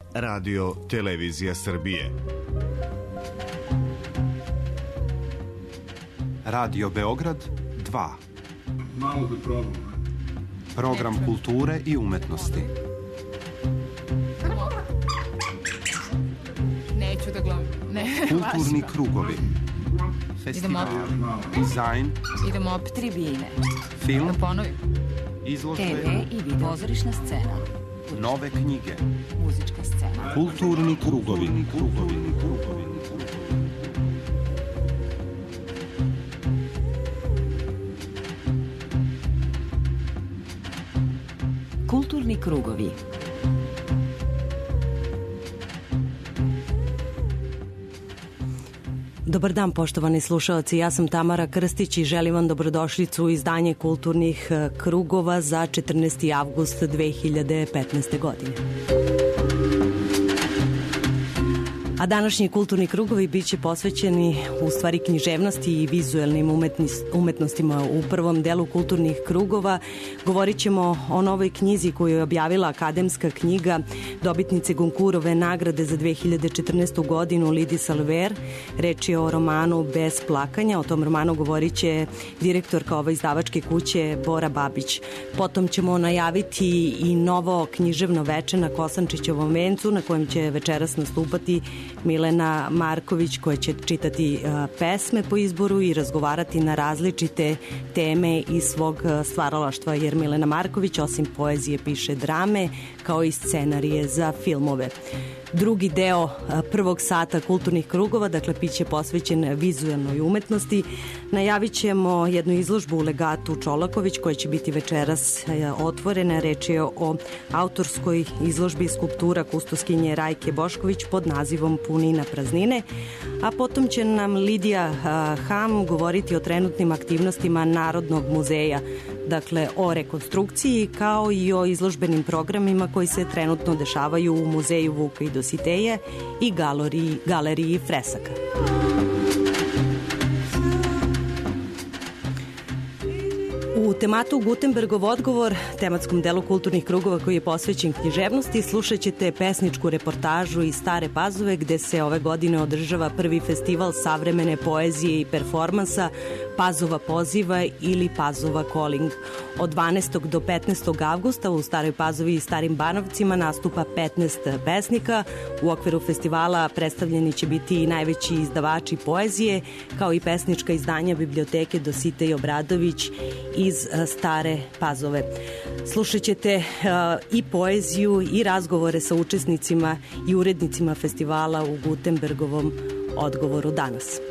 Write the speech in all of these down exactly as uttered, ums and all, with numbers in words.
Radio Televizija Srbije. Radio Beograd dva. Malo da probam. Program kulture i umetnosti. Neću da gledam. Ne, Kulturni krugovi. Festival, dizajn. Idemo opet tribine. Film. Da ponovim. Izložbe. te ve i video. Pozorišna scena. Nove knjige. Muzička scena. Kulturni krugovi. Krugovi. Krugovi. Kulturni krugovi. Dobar dan, poštovani slušalci, ja sam Tamara Krstić i želim vam dobrodošlicu u izdanje Kulturnih krugova za četrnaesti avgust dve hiljade petnaeste. godine. A današnji kulturni krugovi bit će posvećeni u stvari književnosti i vizuelnim umetnostima. U prvom delu kulturnih krugova govorit ćemo o novoj knjizi koju je objavila akademska knjiga dobitnice Goncourtove nagrade za dve hiljade četrnaestu. godinu Lidi Salver. Reč je o romanu Bez plakanja. O tom romanu govorit će direktorka ove izdavačke kuće Bora Babić. Potom ćemo najaviti i novo književno veče na Kosančićevom vencu na kojem će večeras nastupati Milena Marković, koja će čitati pesme po izboru i razgovarati na različite teme iz svog stvaralaštva, jer Milena Marković osim poezije piše drame kao i scenarije za filmove. Drugi deo prvog sata kulturnih krugova, dakle, biće posvećen vizuelnoj umetnosti. Najavit ćemo jednu izložbu u Legatu Čolaković koja će biti večeras otvorena. Reč je o autorskoj izložbi skulptura kustoskinje Rajke Bošković pod nazivom Punina praznine. A potom će nam Lidija Ham govoriti o trenutnim aktivnostima Narodnog muzeja, dakle o rekonstrukciji kao i o izložbenim programima koji se trenutno dešavaju u Muzeju Vuka i Dositeje i galeriji, galeriji Fresaka. U tematu Gutenbergov odgovor, tematskom delu kulturnih krugova koji je posvećen književnosti, slušat ćete pesničku reportažu iz Stare Pazove gde se ove godine održava prvi festival savremene poezije i performansa Pazova poziva ili Pazova calling. Od dvanaestog do petnaestog avgusta u Staroj Pazovi i Starim Banovcima nastupa petnaest pesnika. U okviru festivala predstavljeni će biti i najveći izdavači poezije, kao i pesnička izdanja biblioteke Dositej Obradović iz Stare Pazove. Slušat ćete uh, i poeziju i razgovore sa učesnicima i urednicima festivala u Gutenbergovom odgovoru danas.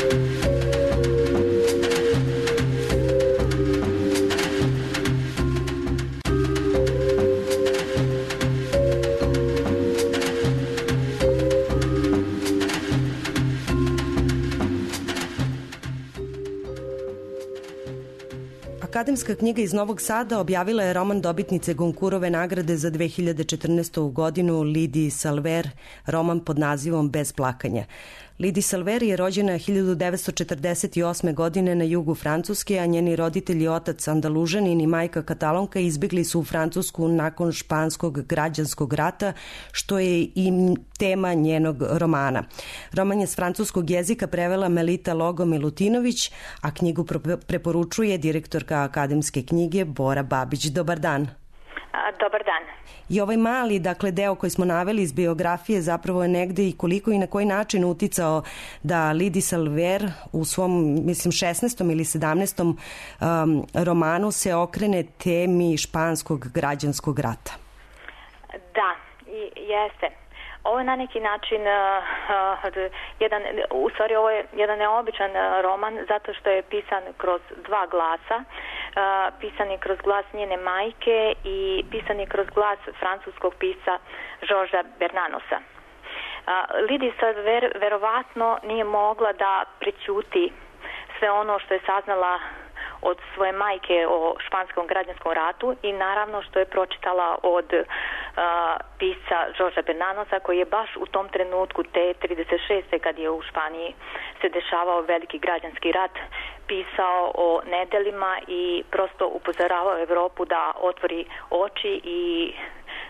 Akademska knjiga iz Novog Sada objavila je roman dobitnice Goncourtove nagrade za dve hiljade četrnaestu. godinu Lidi Salver, roman pod nazivom Bez plakanja. Lidi Salver je rođena hiljadu devetsto četrdeset osme. godine na jugu Francuske, a njeni roditelji, otac Andalužanin i majka Katalonka, izbjegli su u Francusku nakon španskog građanskog rata, što je i tema njenog romana. Roman je s francuskog jezika prevela Melita Logo Milutinović, a knjigu preporučuje direktorka akademske knjige Bora Babić. Dobar dan. Dobar dan. I ovaj mali, dakle, deo koji smo naveli iz biografije zapravo je negde i koliko i na koji način uticao da Lidi Salver u svom, mislim, šesnaestom ili sedamnaestom um, romanu se okrene temi španskog građanskog rata. Da, i, jeste. Ovo je na neki način uh, uh, jedan, u stvari ovo je jedan neobičan roman zato što je pisan kroz dva glasa. Uh, pisan je kroz glas njene majke i pisan je kroz glas francuskog pisca Georgesa Bernanosa. Uh, Lidi Salver verovatno nije mogla da prećuti sve ono što je saznala od svoje majke o španskom građanskom ratu i naravno što je pročitala od uh, pisca Georgesa Bernanosa, koji je baš u tom trenutku te trideset šeste. kad je u Španiji se dešavao veliki građanski rat, pisao o nedelima i prosto upozoravao Evropu da otvori oči i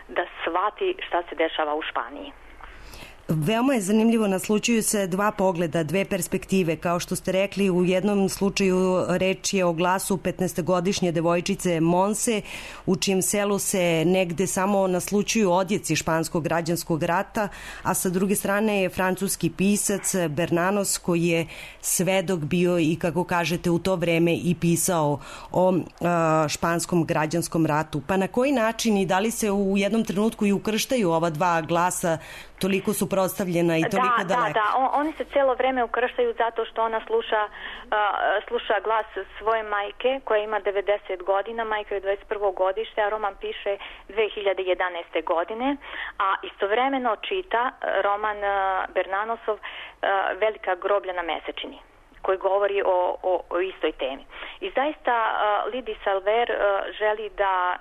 da shvati šta se dešava u Španiji. Veoma je zanimljivo, naslučuju se dva pogleda, dve perspektive. Kao što ste rekli, u jednom slučaju reč je o glasu petnaestogodišnje devojčice Monse, u čijem selu se negde samo naslučuju odjeci španskog građanskog rata, a sa druge strane je francuski pisac Bernanos, koji je svedok bio i, kako kažete, u to vreme i pisao o a, španskom građanskom ratu. Pa na koji način i da li se u jednom trenutku i ukrštaju ova dva glasa toliko suprotstavljena i toliko da, daleko? Da, da, On, oni se cijelo vreme ukrštaju zato što ona sluša, uh, sluša glas svoje majke koja ima devedeset godina, majka je dvadeset prvo godište, a roman piše dve hiljade jedanaeste. godine, a istovremeno čita roman uh, Bernanosov uh, Velika groblja na mesečini, koji govori o, o, o istoj temi. I zaista uh, Lidi Salver uh, želi da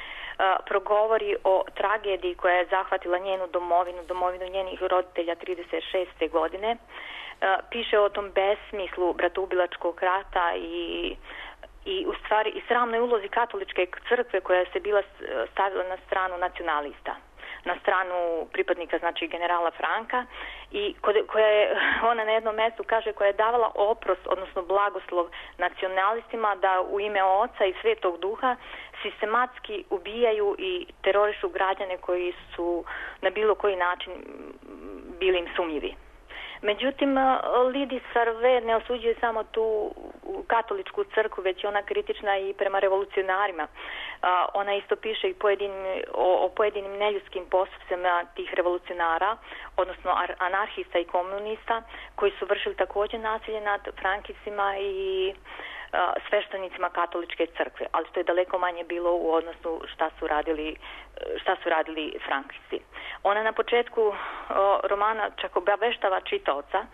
progovori o tragediji koja je zahvatila njenu domovinu, domovinu njenih roditelja trideset šeste. godine. Piše o tom besmislu bratoubilačkog rata i i u stvari i sramnoj ulozi katoličke crkve koja se bila stavila na stranu nacionalista, na stranu pripadnika, znači generala Franka, i koja je, ona na jednom mjestu kaže, koja je davala oprost, odnosno blagoslov nacionalistima da u ime Oca i Svetog Duha sistematski ubijaju i terorišu građane koji su na bilo koji način bili im sumnjivi. Međutim, Lidi Salver ne osuđuje samo tu katoličku crkvu, već je ona kritična i prema revolucionarima. Ona isto piše i pojedinim, o, o pojedinim neljudskim postupcima tih revolucionara, odnosno anarhista i komunista, koji su vršili također nasilje nad frankistima i sveštenicima katoličke crkve, ali to je daleko manje bilo u odnosu šta su radili, šta su radili frankisti. Ona na početku romana čak obaveštava čitaoca,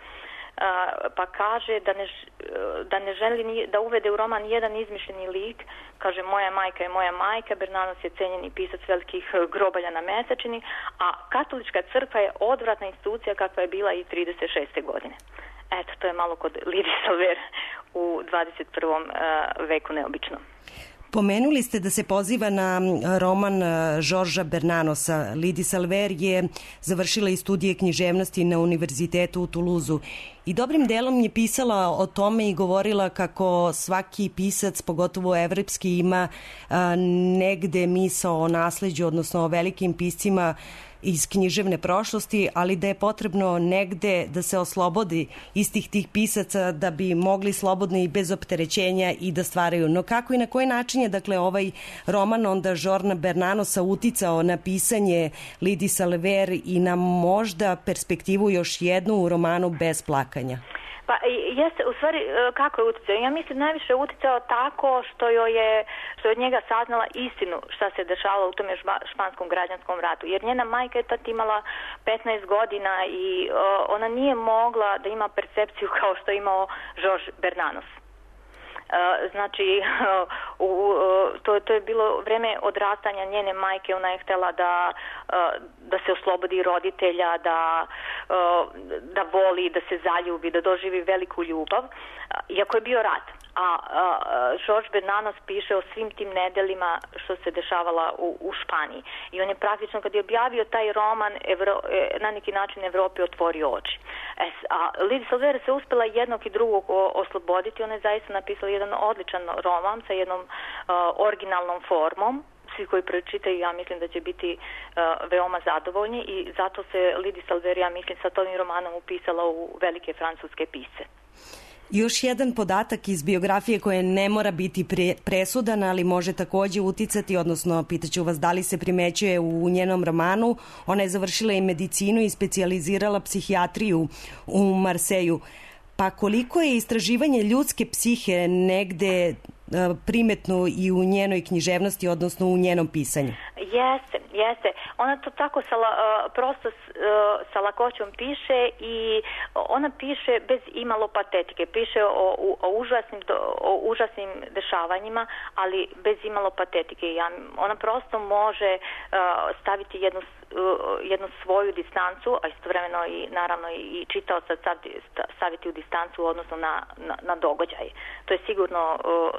pa kaže da ne, da ne želi da uvede u roman jedan izmišljeni lik. Kaže, moja majka je moja majka, Bernanos je cenjeni pisac velikih grobalja na mesečini, a katolička crkva je odvratna institucija kakva je bila i trideset šeste. godine. Eto, to je malo kod Lidi Salver u dvadeset prvom veku neobično. Pomenuli ste da se poziva na roman Žorža Bernanosa. Lidi Salver je završila i studije književnosti na univerzitetu u Tuluzu i dobrim delom je pisala o tome i govorila kako svaki pisac, pogotovo evropski, ima a, negde misao o nasleđu, odnosno o velikim piscima iz književne prošlosti, ali da je potrebno negde da se oslobodi istih tih pisaca da bi mogli slobodno i bez opterećenja i da stvaraju. No kako i na koji način je, dakle, ovaj roman onda Žorna Bernanosa uticao na pisanje Lidi Salver i na možda perspektivu još jednu u romanu Bez plakanja? Pa jeste, u stvari, kako je uticao? Ja mislim najviše uticao tako što joj je, što je od njega saznala istinu šta se dešavalo u tome španskom građanskom ratu. Jer njena majka je tad imala petnaest godina i uh, ona nije mogla da ima percepciju kao što je imao Žorž Bernanos. Uh, znači, uh, uh, to, to je bilo vreme odrastanja njene majke. Ona je htjela da, uh, da se oslobodi roditelja, da, uh, da voli, da se zaljubi, da doživi veliku ljubav, uh, iako je bio rat. A Žorž Bernanos piše o svim tim nedelima što se dešavala u, u Španiji. I on je praktično, kad je objavio taj roman, Evro, na neki način Evropi otvorio oči. E, a Lidi Salver se uspela jednog i drugog osloboditi. Ona je zaista napisala jedan odličan roman sa jednom uh, originalnom formom. Svi koji pročitaju, ja mislim da će biti uh, veoma zadovoljni i zato se Lidi Salver, ja mislim, sa ovim romanom upisala u velike francuske pisce. Još jedan podatak iz biografije koje ne mora biti pre, presudan, ali može također uticati, odnosno pitaću vas da li se primećuje u njenom romanu. Ona je završila i medicinu i specijalizirala psihijatriju u Marseju. Pa koliko je istraživanje ljudske psihe negde primetno i u njenoj književnosti, odnosno u njenom pisanju? Jeste, jeste. Ona to tako sa, prosto sa lakoćom piše i ona piše bez imalo patetike. Piše o, o, užasnim, o užasnim dešavanjima, ali bez imalo patetike. Ona prosto može staviti jednu, jednu svoju distancu, a istovremeno i naravno i čitaoca staviti u distancu odnosno na, na, na događaj. To je sigurno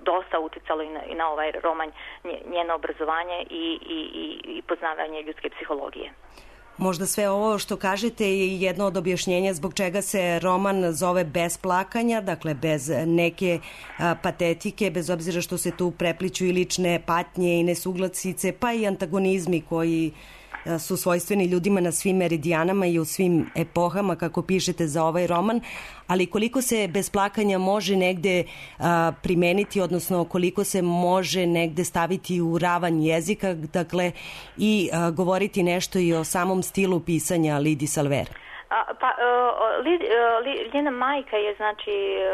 dosta uticalo i na, i na ovaj roman, njeno obrazovanje i, i, i, i poznavanje ljudske psihologije. Možda sve ovo što kažete je jedno od objašnjenja zbog čega se roman zove Bez plakanja, dakle bez neke a, patetike, bez obzira što se tu prepliću i lične patnje i nesuglasice, pa i antagonizmi koji a, su svojstveni ljudima na svim meridijanama i u svim epohama, kako pišete za ovaj roman, ali koliko se bez plakanja može negde a, primeniti, odnosno koliko se može negde staviti u ravan jezika, dakle i a, govoriti nešto i o samom stilu pisanja Lidi Salver. A, pa, uh, Lid, uh, njena majka je znači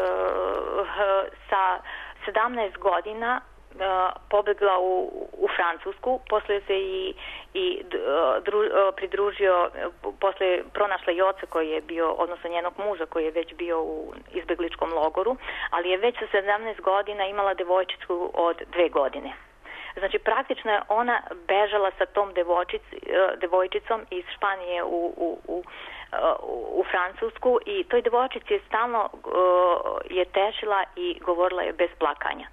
uh, sa sedamnaest godina uh, pobegla u, u Francusku, posle se i, i dru, uh, pridružio, uh, posle pronašla i oca koji je bio, odnosno njenog muža koji je već bio u izbegličkom logoru, ali je već sa sedamnaest godina imala devojčicu od dve godine. Znači, praktično je ona bežala sa tom devojčic, devojčicom iz Španije u, u, u, u Francusku i toj devojčici je stalno uh, je tešila i govorila je bez plakanja.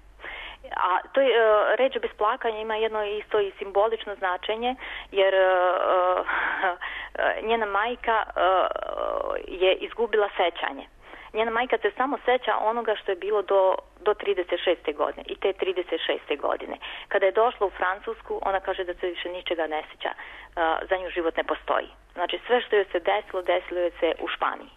A to je, uh, reč bez plakanja ima jedno isto i simbolično značenje, jer uh, uh, njena majka uh, je izgubila sećanje. Njena majka se samo seća onoga što je bilo do, do trideset šeste godine i te trideset šeste godine. Kada je došla u Francusku, ona kaže da se više ničega ne seća, uh, za nju život ne postoji. Znači sve što joj se desilo, desilo joj se u Španiji.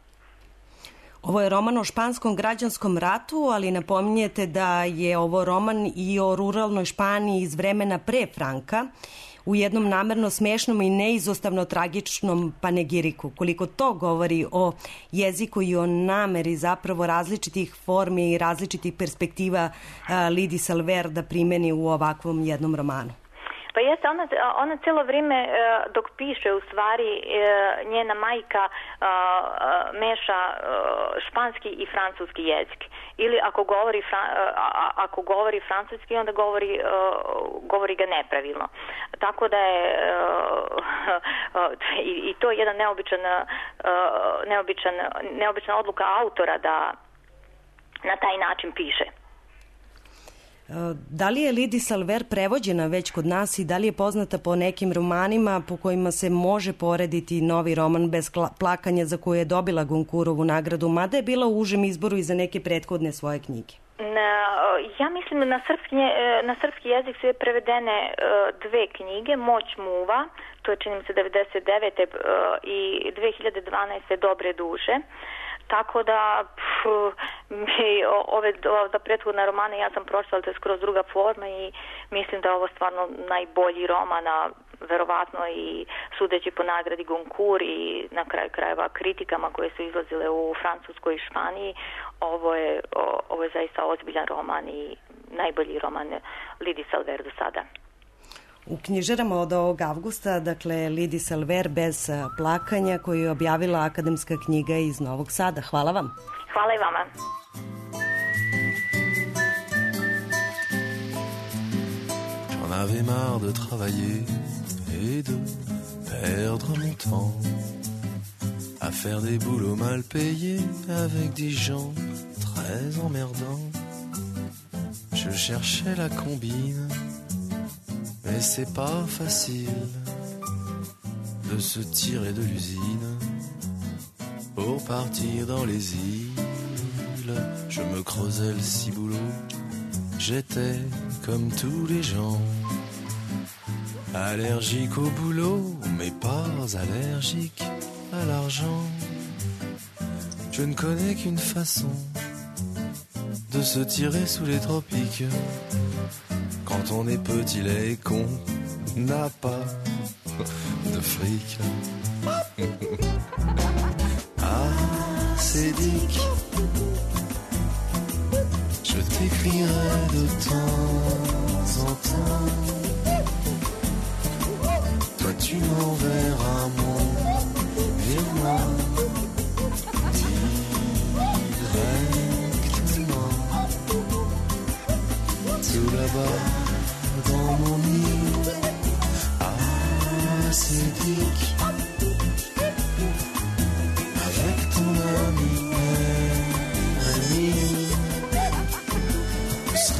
Ovo je roman o španskom građanskom ratu, ali napominjete da je ovo roman i o ruralnoj Španiji iz vremena pre Franka, u jednom namerno smešnom i neizostavno tragičnom panegiriku. Koliko to govori o jeziku i o nameri zapravo različitih formi i različitih perspektiva Lidi Salver da primeni u ovakvom jednom romanu. Pa jeste, ona, ona celo vrijeme dok piše, u stvari njena majka meša španski i francuski jezik. Ili ako govori, ako govori francuski, onda govori, govori ga nepravilno. Tako da je i to je jedan neobičan, neobičan, neobična odluka autora da na taj način piše. Da li je Lidi Salver prevođena već kod nas i da li je poznata po nekim romanima po kojima se može porediti novi roman Bez plakanja za koju je dobila Gonkurovu nagradu, mada je bila u užem izboru i za neke prethodne svoje knjige? Na, ja mislim na srpski, na srpski jezik su je prevedene dve knjige, Moć muva, to je čini mi se devedeset devete i dve hiljade dvanaeste Dobre duše. Tako da pff, mi, ove za prethodne romane ja sam pročitala, to je skroz druga forma i mislim da je ovo stvarno najbolji roman, a verovatno i sudeći po nagradi Goncourt i na kraju krajeva kritikama koje su izlazile u Francuskoj i Španiji, ovo je, ovo je zaista ozbiljan roman i najbolji roman Lidi Salver do sada. U knjižarama od ovog avgusta, dakle, Lidi Salver Bez plakanja, koju je objavila akademska knjiga iz Novog Sada. Hvala vam. Hvala i vama. J'en avais marre de travailler et de perdre mon temps à faire des boulots mal payés avec des gens très emmerdants. Je cherchais la combine, mais c'est pas facile de se tirer de l'usine pour partir dans les îles. Je me creusais le ciboulot, j'étais comme tous les gens, allergique au boulot, mais pas allergique à l'argent. Je ne connais qu'une façon de se tirer sous les tropiques. Quand on est petit, laid, qu'on n'a pas de fric. Ah, c'est Dick, je t'écrirai de temps en temps. Toi, tu m'enverras mon virement directement. Tout là-bas dans mon île, ah c'est Dick, avec ton ami Rémi,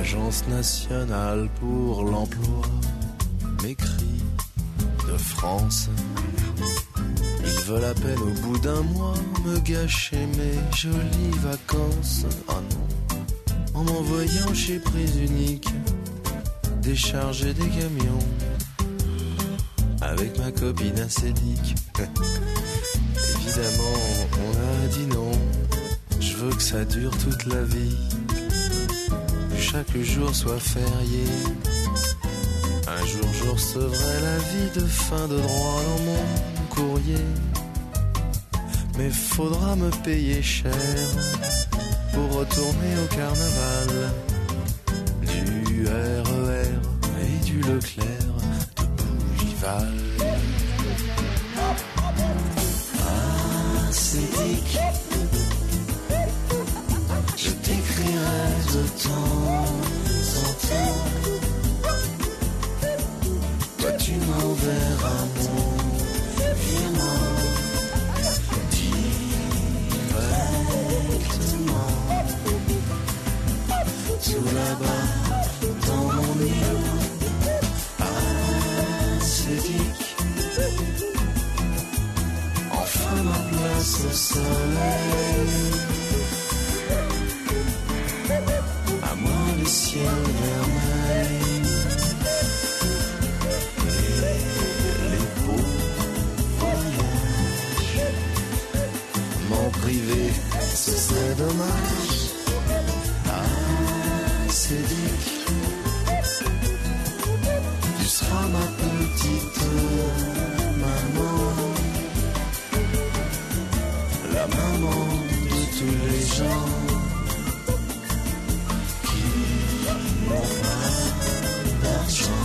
l'Agence nationale pour l'emploi m'écrit de France. Ils veulent à peine au bout d'un mois me gâcher mes jolies vacances. Oh non, en m'envoyant chez Prise Unique décharger des camions avec ma copine acédique. Évidemment, on a dit non. Je veux que ça dure toute la vie, que chaque jour soit férié. Un jour, je recevrai la vie de fin de droit dans mon courrier. Mais faudra me payer cher pour retourner au carnaval. Du R E R et du Leclerc de Bougival. Ah, Cédric, je t'écrirai de temps en temps. Toi tu m'enverras mon virement directement tout là-bas dans mon île. Ah, Cédric, enfin ma place au soleil. À moi le ciel vermeil et les beaux voyages. M'en priver, ce serait dommage. Ah, Cédric, tu seras ma petite maman, la maman de tous les gens qui n'ont pas d'argent.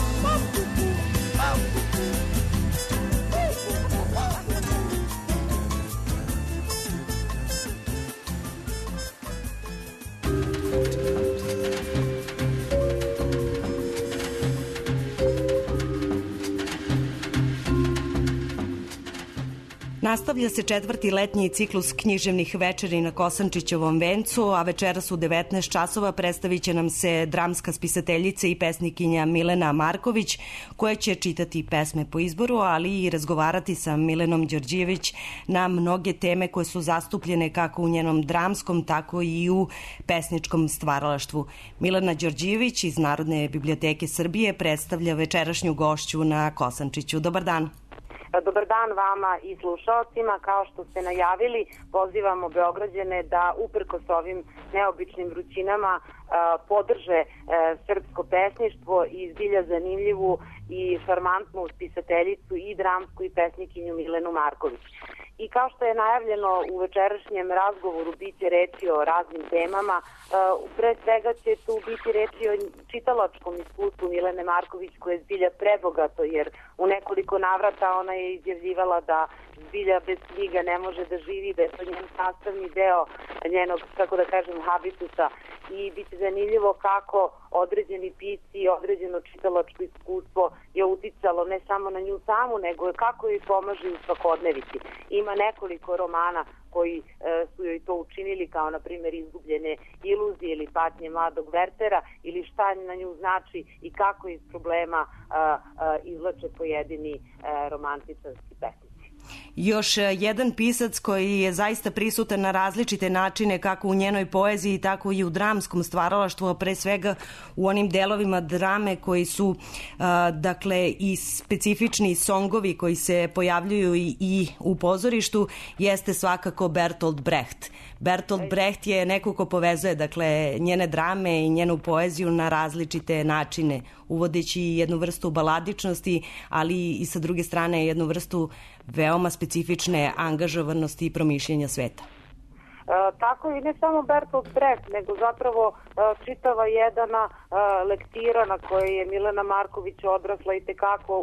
Nastavlja se četvrti letnji ciklus književnih večeri na Kosančićevom vencu, a večeras u devetnaest časova predstavit će nam se dramska spisateljica i pesnikinja Milena Marković, koja će čitati pesme po izboru, ali i razgovarati sa Milenom Đorđijević na mnoge teme koje su zastupljene kako u njenom dramskom, tako i u pesničkom stvaralaštvu. Milena Đorđijević iz Narodne biblioteke Srbije predstavlja večerašnju gošću na Kosančiću. Dobar dan. Dobar dan vama i slušalcima. Kao što ste najavili, pozivamo Beograđane da uprkos ovim neobičnim vrućinama podrže srpsko pesništvo i zbilja zanimljivu i šarmantnu spisateljicu i dramsku i pesnikinju Milenu Marković. I kao što je najavljeno u večerašnjem razgovoru biće reči o raznim temama, pre svega će tu biti reči o čitalačkom iskustvu Milene Marković, koje je zbilja prebogato, jer u nekoliko navrata ona je izjavljivala da zbilja bez knjiga ne može da živi, da je to njen sastavni deo njenog, kako da kažem, habitusa. I biti zanimljivo kako određeni pisci i određeno čitalačko iskustvo je uticalo ne samo na nju samu, nego kako joj pomaže u svakodnevici. Ima nekoliko romana koji e, su joj to učinili, kao na primjer Izgubljene iluzije ili Patnje mladog Wertera, ili šta na nju znači i kako iz problema a, a, izlače pojedini a, romantičarski pesnici. Još jedan pisac koji je zaista prisutan na različite načine, kako u njenoj poeziji, tako i u dramskom stvaralaštvu, a pre svega u onim delovima drame koji su a, dakle i specifični songovi koji se pojavljuju i, i u pozorištu, jeste svakako Bertolt Brecht. Bertolt Brecht je neko ko povezuje dakle njene drame i njenu poeziju na različite načine, uvodeći jednu vrstu baladičnosti, ali i sa druge strane jednu vrstu veoma specifične angažovanosti i promišljenja sveta. E, tako i ne samo Bertolt Brecht, nego zapravo e, čitava jedana e, lektira na kojoj je Milena Marković odrasla i tekako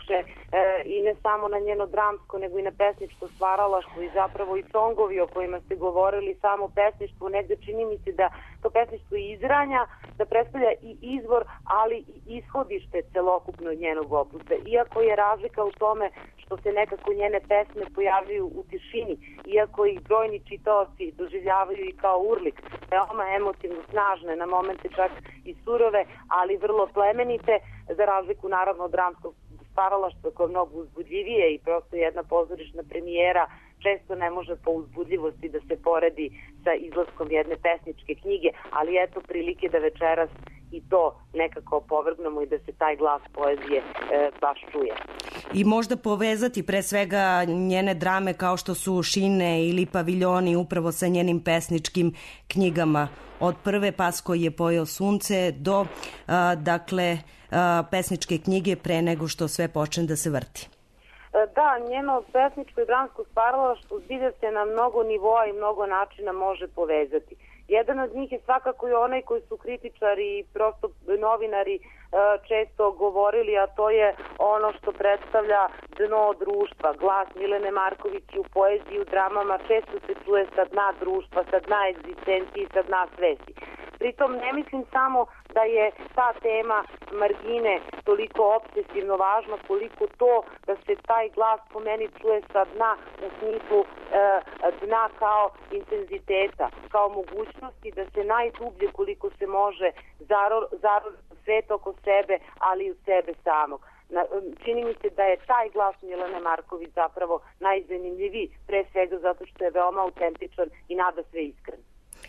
utiče e, i ne samo na njeno dramsko, nego i na pesničko stvaralaštvo i zapravo i songovi o kojima ste govorili, samo pesništvo, negde čini mi se da to pesništvo izranja, da predstavlja i izvor, ali i ishodište celokupnog njenog opusa. Iako je razlika u tome što se nekako njene pesme pojavljuju u tišini, iako ih brojni čitaoci doživljavaju i kao urlik, veoma emotivno snažne, na momente čak i surove, ali vrlo plemenite, za razliku naravno od dramskog stvaralaštva koje je mnogo uzbudljivije i prosto jedna pozorišna premijera često ne može po uzbudljivosti da se poredi sa izlaskom jedne pesničke knjige, ali eto prilike da večeras i to nekako opovrgnemo i da se taj glas poezije e, baš čuje. I možda povezati pre svega njene drame kao što su Šine ili Paviljoni upravo sa njenim pesničkim knjigama. Od prve Pas koji je pojeo sunce do a, dakle a, pesničke knjige pre nego što sve počne da se vrti. Da, njeno pesničko i dramsko stvaralaštvo zbilja se na mnogo nivoa i mnogo načina može povezati. Jedan od njih je svakako i onaj koji su kritičari i prosto novinari često govorili, a to je ono što predstavlja dno društva. Glas Milene Marković u poeziji, u dramama često se čuje sa dna društva, sa dna egzistencije, sa dna svesti. Pritom ne mislim samo da je ta tema margine toliko obsesivno važna, koliko to da se taj glas po meni čuje sa dna u smislu e, dna kao intenziteta, kao mogućnosti da se najdublje koliko se može zarodi svet oko sebe, ali i u sebe samog. Na, čini mi se da je taj glas Milene Marković zapravo najzanimljiviji, pre svega zato što je veoma autentičan i nada sve iskren.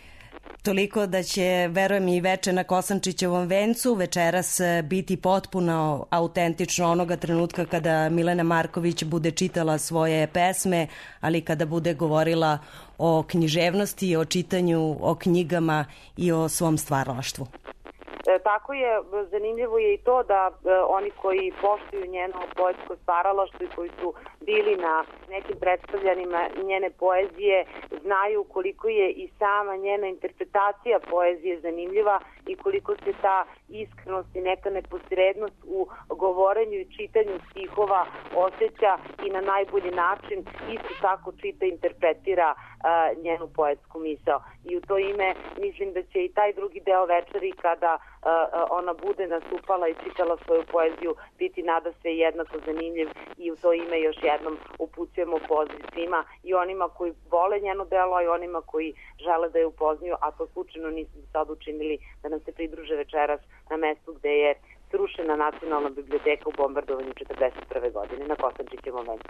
Toliko da će, verujem, i veče na Kosančićevom vencu večeras biti potpuno autentično onoga trenutka kada Milena Marković bude čitala svoje pesme, ali kada bude govorila o književnosti, o čitanju, o knjigama i o svom stvaralaštvu. E, tako je, zanimljivo je i to da e, oni koji poštuju njeno poetsko stvaralaštvo i koji su bili na nekim predstavljanjima njene poezije znaju koliko je i sama njena interpretacija poezije zanimljiva i koliko se ta iskrenost i neka neposrednost u govorenju i čitanju stihova osjeća i na najbolji način isto tako čita i interpretira a, njenu poetsku misao. I u to ime mislim da će i taj drugi deo večeri kada ona bude nastupala i čitala svoju poeziju biti nada sve jednako zanimljiv i u to ime još jednom upućujemo poziv svima i onima koji vole njeno delo i onima koji žele da je upoznaju, a to slučajno nismo sad učinili, da nam se pridruže večeras na mestu gde je srušena Nacionalna biblioteka u bombardovanju četrdeset prve godine na Kosančićevom vencu.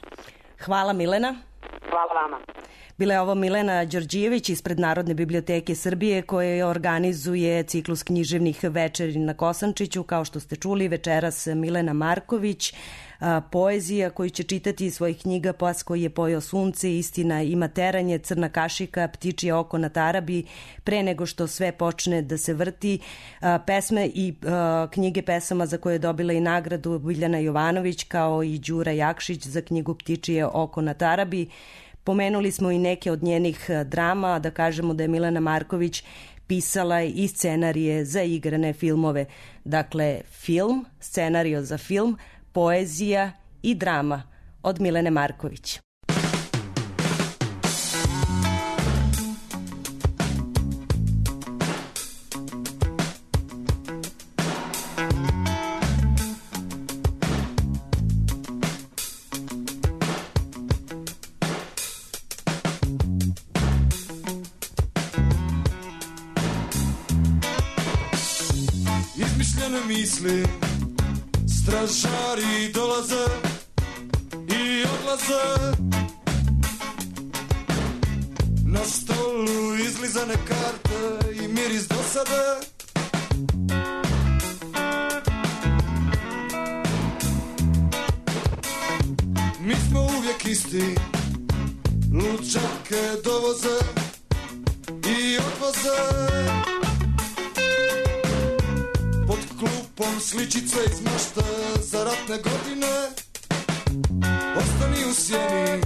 Hvala Milena. Hvala vama. Bila je ovo Milena Đorđijević ispred Narodne biblioteke Srbije koja organizuje ciklus književnih večeri na Kosančiću. Kao što ste čuli, večeras Milena Marković, a, poezija koju će čitati iz svojih knjiga Pas koji je pojeo sunce, Istina ima teranje, Crna kašika, Ptičije oko na tarabi, Pre nego što sve počne da se vrti, a, pesme i a, knjige pesama za koje je dobila i nagradu Biljana Jovanović kao i Đura Jakšić za knjigu Ptičije oko na tarabi. Pomenuli smo i neke od njenih drama, da kažemo da je Milena Marković pisala i scenarije za igrane filmove. Dakle, film, scenario za film, poezija i drama od Milene Marković. Misli, stražari dolaze i odlaze. Na stolu izlizane karte i miris dosade. Mi smo uvijek isti, lučake dovoze i odvoze. Klupom sličice iz mašte za ratne godine. Ostani u sjeni.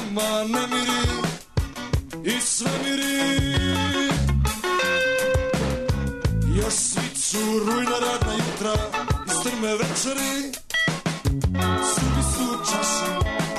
nama nemiri i svemiri. Još sviću rujna radna jutra i strme večeri, suvi su čaši.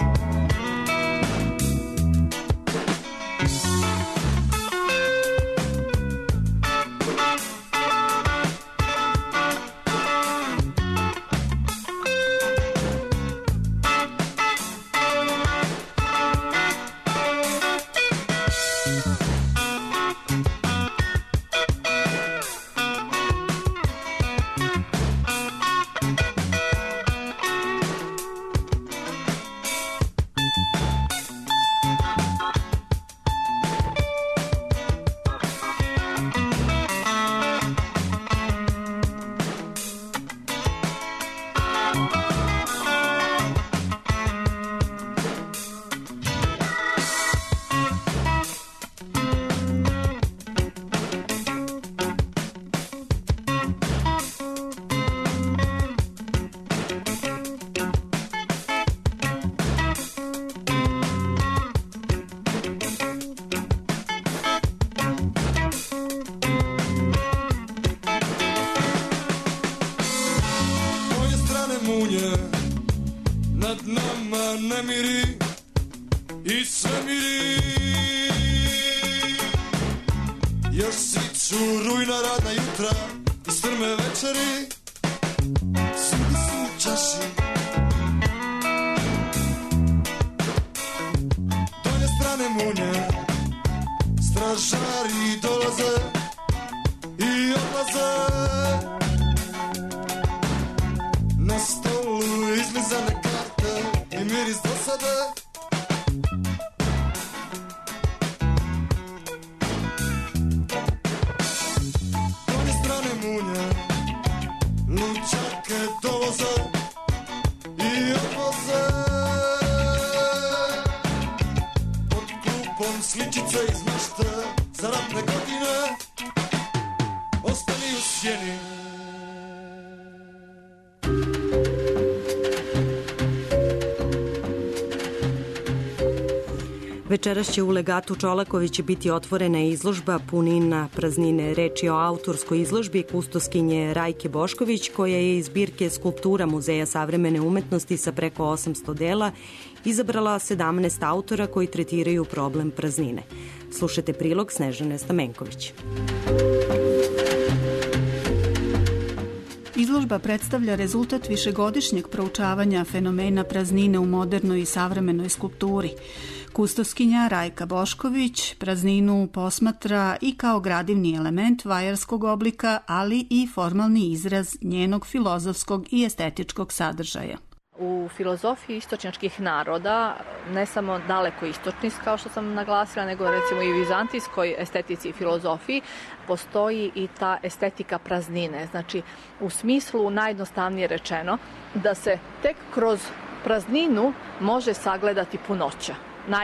Večeras će u Legatu Čolaković biti otvorena izložba Punina praznine. Reč je o autorskoj izložbi kustoskinje Rajke Bošković, koja je iz zbirke skulptura Muzeja savremene umetnosti sa preko osamsto dela izabrala sedamnaest autora koji tretiraju problem praznine. Slušajte prilog Snežane Stamenković. Izložba predstavlja rezultat višegodišnjeg proučavanja fenomena praznine u modernoj i savremenoj skulpturi. Kustoskinja Rajka Bošković prazninu posmatra i kao gradivni element vajarskog oblika, ali i formalni izraz njenog filozofskog i estetičkog sadržaja. U filozofiji istočnjačkih naroda, ne samo daleko istočnih, kao što sam naglasila, nego recimo i u vizantijskoj estetici i filozofiji, postoji i ta estetika praznine. Znači, u smislu najjednostavnije rečeno, da se tek kroz prazninu može sagledati punoća.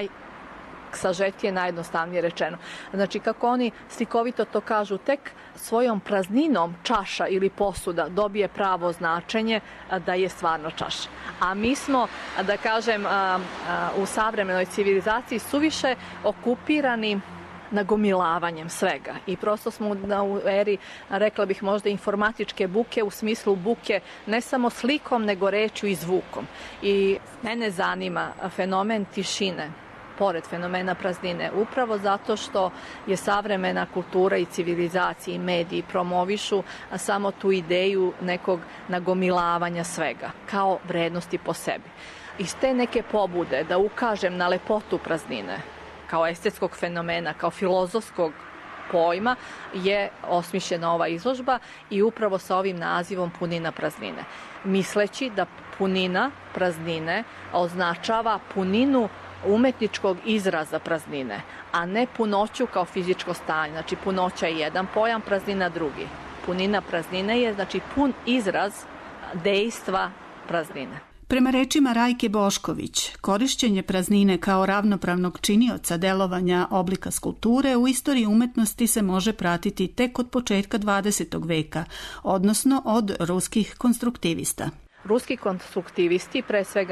Najsažetije, najjednostavnije rečeno. Znači, kako oni slikovito to kažu, tek svojom prazninom čaša ili posuda dobije pravo značenje da je stvarno čaša. A mi smo, da kažem, u savremenoj civilizaciji suviše okupirani nagomilavanjem svega. I prosto smo u eri, rekla bih možda, informatičke buke, u smislu buke ne samo slikom, nego rečju i zvukom. I mene zanima fenomen tišine, pored fenomena praznine, upravo zato što je savremena kultura i civilizacija i mediji promovišu samo tu ideju nekog nagomilavanja svega, kao vrednosti po sebi. Iz te neke pobude da ukažem na lepotu praznine, kao estetskog fenomena, kao filozofskog pojma, je osmišljena ova izložba i upravo sa ovim nazivom Punina praznine. Misleći da punina praznine označava puninu umetničkog izraza praznine, a ne punoću kao fizičko stanje. Znači, punoća je jedan pojam, praznina drugi. Punina praznine je, znači, pun izraz dejstva praznine. Prema rečima Rajke Bošković, korišćenje praznine kao ravnopravnog činioca delovanja oblika skulpture u istoriji umetnosti se može pratiti tek od početka dvadesetog veka, odnosno od ruskih konstruktivista. Ruski konstruktivisti, pre svega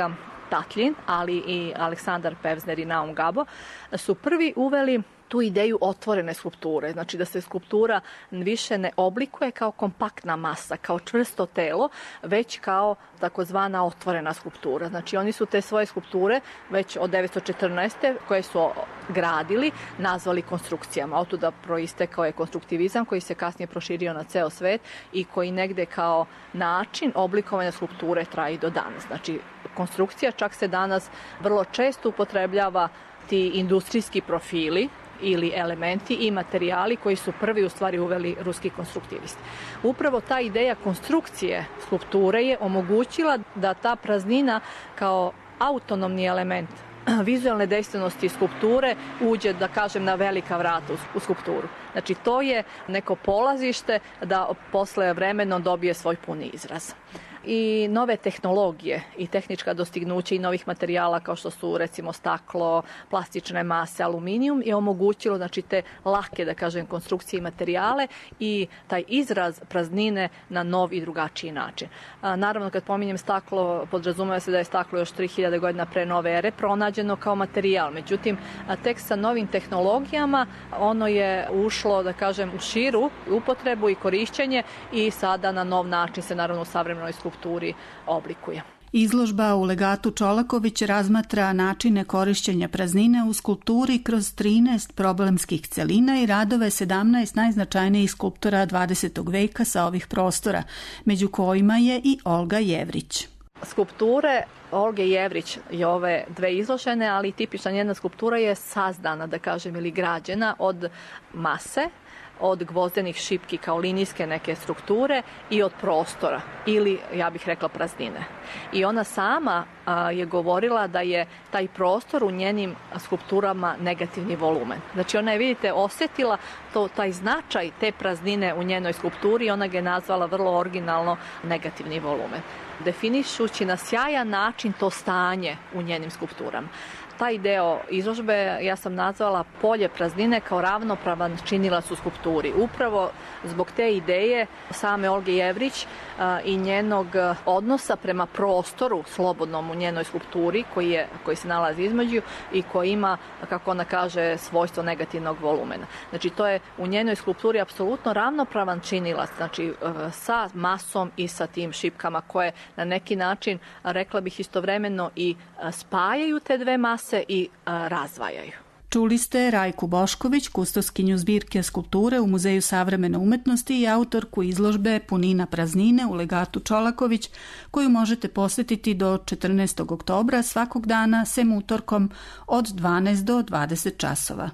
Tatlin, ali i Aleksandar Pevzner i Naum Gabo, su prvi uveli tu ideju otvorene skulpture, znači da se skulptura više ne oblikuje kao kompaktna masa, kao čvrsto telo, već kao takozvana otvorena skulptura. Znači oni su te svoje skulpture već od devetsto četrnaeste koje su gradili, nazvali konstrukcijama. Otuda proistekao je konstruktivizam koji se kasnije proširio na ceo svet i koji negde kao način oblikovanja skulpture traje do danas. Znači konstrukcija čak se danas vrlo često upotrebljava ti industrijski profili ili elementi i materijali koji su prvi u stvari uveli ruski konstruktivisti. Upravo ta ideja konstrukcije skulpture je omogućila da ta praznina kao autonomni element vizualne dejstvenosti skulpture uđe, da kažem, na velika vrata u skulpturu. Znači to je neko polazište da posle vremeno dobije svoj puni izraz. I nove tehnologije i tehnička dostignuća i novih materijala kao što su recimo staklo, plastične mase, aluminijum je omogućilo znači te lake, da kažem, konstrukcije i materijale i taj izraz praznine na nov i drugačiji način. A, naravno kad pominjem staklo, podrazumeva se da je staklo još tri hiljade godina pre nove ere pronađeno kao materijal. Međutim, a tek sa novim tehnologijama ono je ušlo, da kažem, u širu upotrebu i korišćenje i sada na nov način se naravno u savremenoj skulpturi oblikuje. Izložba u legatu Čolaković razmatra načine korišćenja praznine u skulpturi kroz trinaest problemskih celina i radove sedamnaest najznačajnijih skulptora dvadesetog veka sa ovih prostora, među kojima je i Olga Jevrić. Skulpture Olge Jevrić je ove dve izložene, ali tipična njena skulptura je sazdana, da kažem, ili građena od mase, od gvozdenih šipki kao linijske neke strukture i od prostora ili, ja bih rekla, praznine. I ona sama a, je govorila da je taj prostor u njenim skulpturama negativni volumen. Znači ona je, vidite, osjetila to, taj značaj te praznine u njenoj skulpturi i ona ga je nazvala vrlo originalno negativni volumen, definišući na sjajan način to stanje u njenim skulpturama. Taj deo izložbe ja sam nazvala polje praznine kao ravnopravan činilac u skulpturi. Upravo zbog te ideje same Olge Jevrić a, i njenog odnosa prema prostoru slobodnom u njenoj skulpturi koji, je, koji se nalazi između i koji ima, kako ona kaže, svojstvo negativnog volumena. Znači to je u njenoj skulpturi apsolutno ravnopravan činilac, znači sa masom i sa tim šipkama koje na neki način, rekla bih, istovremeno i spajaju te dve mase i a, razvajaju. Čuli ste Rajku Bošković, kustoskinju zbirke skulpture u Muzeju savremene umetnosti i autorku izložbe Punina praznine u legatu Čolaković, koju možete posetiti do četrnaestog oktobra svakog dana, sem utorkom od dvanaest do dvadeset časova.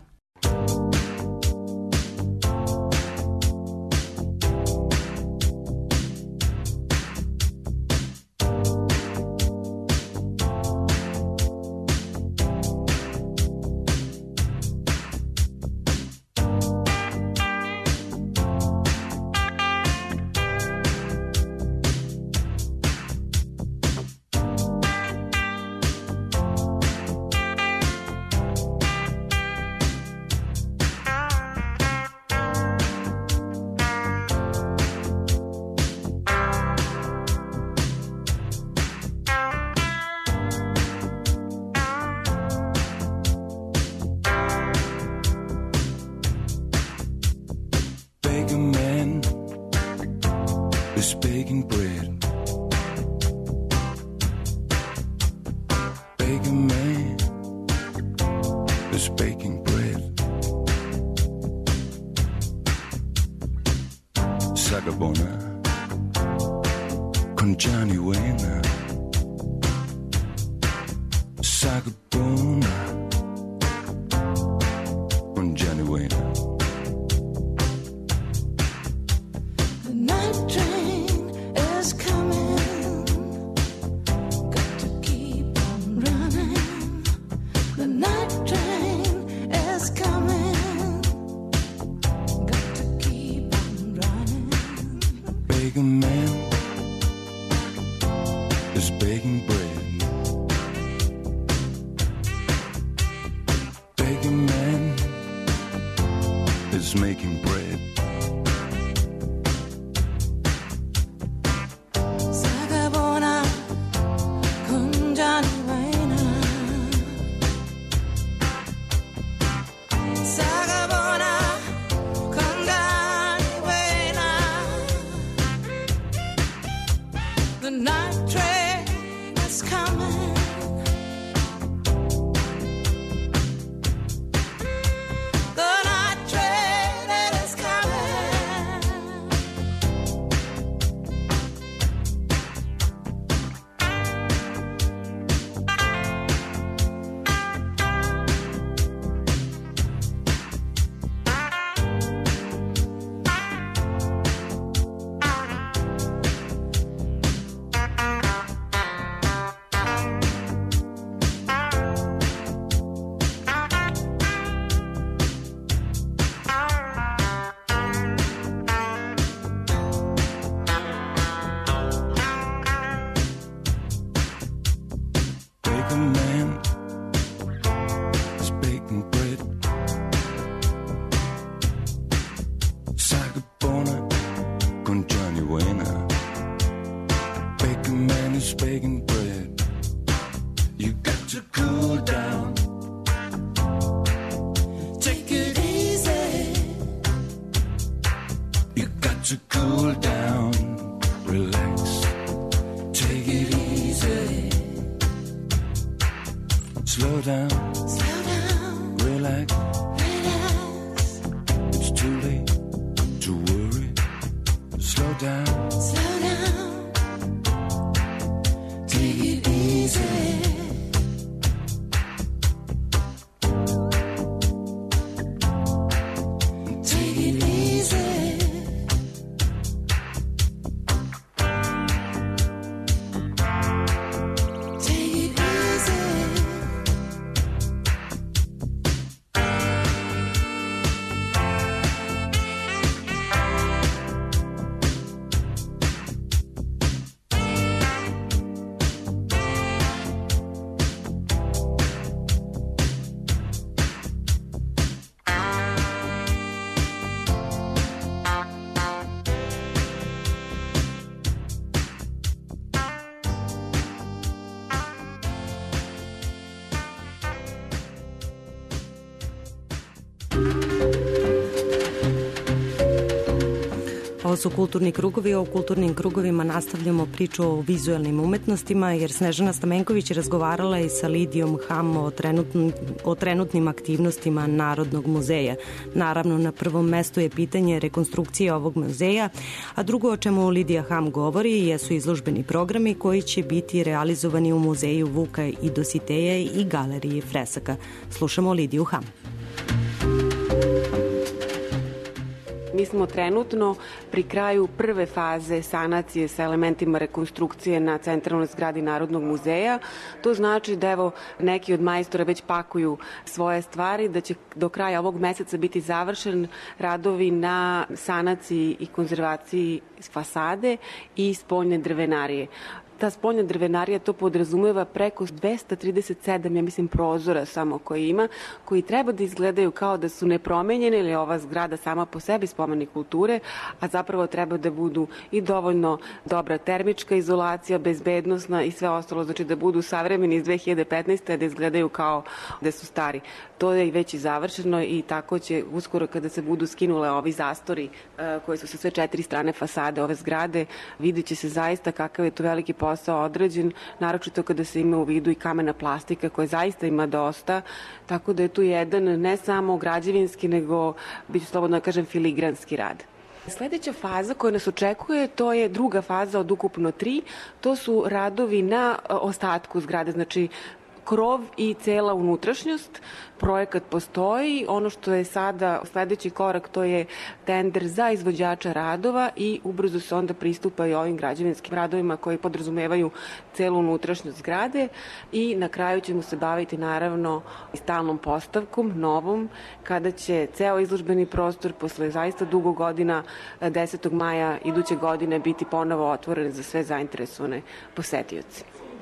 Sagabona con Johnny Wayne. Ovo su kulturni krugovi, a u kulturnim krugovima nastavljamo priču o vizuelnim umetnostima, jer Snežana Stamenković razgovarala i sa Lidijom Ham o, trenutn, o trenutnim aktivnostima Narodnog muzeja. Naravno, na prvom mestu je pitanje rekonstrukcije ovog muzeja, a drugo o čemu Lidija Ham govori jesu izložbeni programi koji će biti realizovani u muzeju Vuka i Dositeja i galeriji fresaka. Slušamo Lidiju Ham. Mi smo trenutno pri kraju prve faze sanacije sa elementima rekonstrukcije na centralnoj zgradi Narodnog muzeja. To znači da evo neki od majstora već pakuju svoje stvari, da će do kraja ovog meseca biti završen radovi na sanaciji i konzervaciji fasade i spoljne drvenarije. Ta spoljna drvenarija to podrazumeva preko dvesta trideset sedam, ja mislim, prozora samo koji ima, koji treba da izgledaju kao da su nepromenjene ili ova zgrada sama po sebi spomenik kulture, a zapravo treba da budu i dovoljno dobra termička izolacija, bezbednosna i sve ostalo, znači da budu savremeni iz dve hiljade petnaeste. da izgledaju kao da su stari. To je već i završeno i tako će uskoro kada se budu skinule ovi zastori koji su sa sve četiri strane fasade ove zgrade, vidjet će se zaista kakav je to veliki posao odrađen, naročito kada se ima u vidu i kamena plastika koja zaista ima dosta, tako da je tu jedan ne samo građevinski, nego, biću slobodno da kažem, filigranski rad. Sledeća faza koja nas očekuje, to je druga faza od ukupno tri, to su radovi na ostatku zgrade, znači krov i cela unutrašnjost. Projekat postoji, ono što je sada sledeći korak, to je tender za izvođača radova i ubrzo se onda pristupa i ovim građevinskim radovima koji podrazumevaju celu unutrašnjost zgrade i na kraju ćemo se baviti naravno i stalnom postavkom, novom, kada će ceo izložbeni prostor posle zaista dugo godina desetog maja iduće godine biti ponovo otvoren za sve zainteresovane posetioce.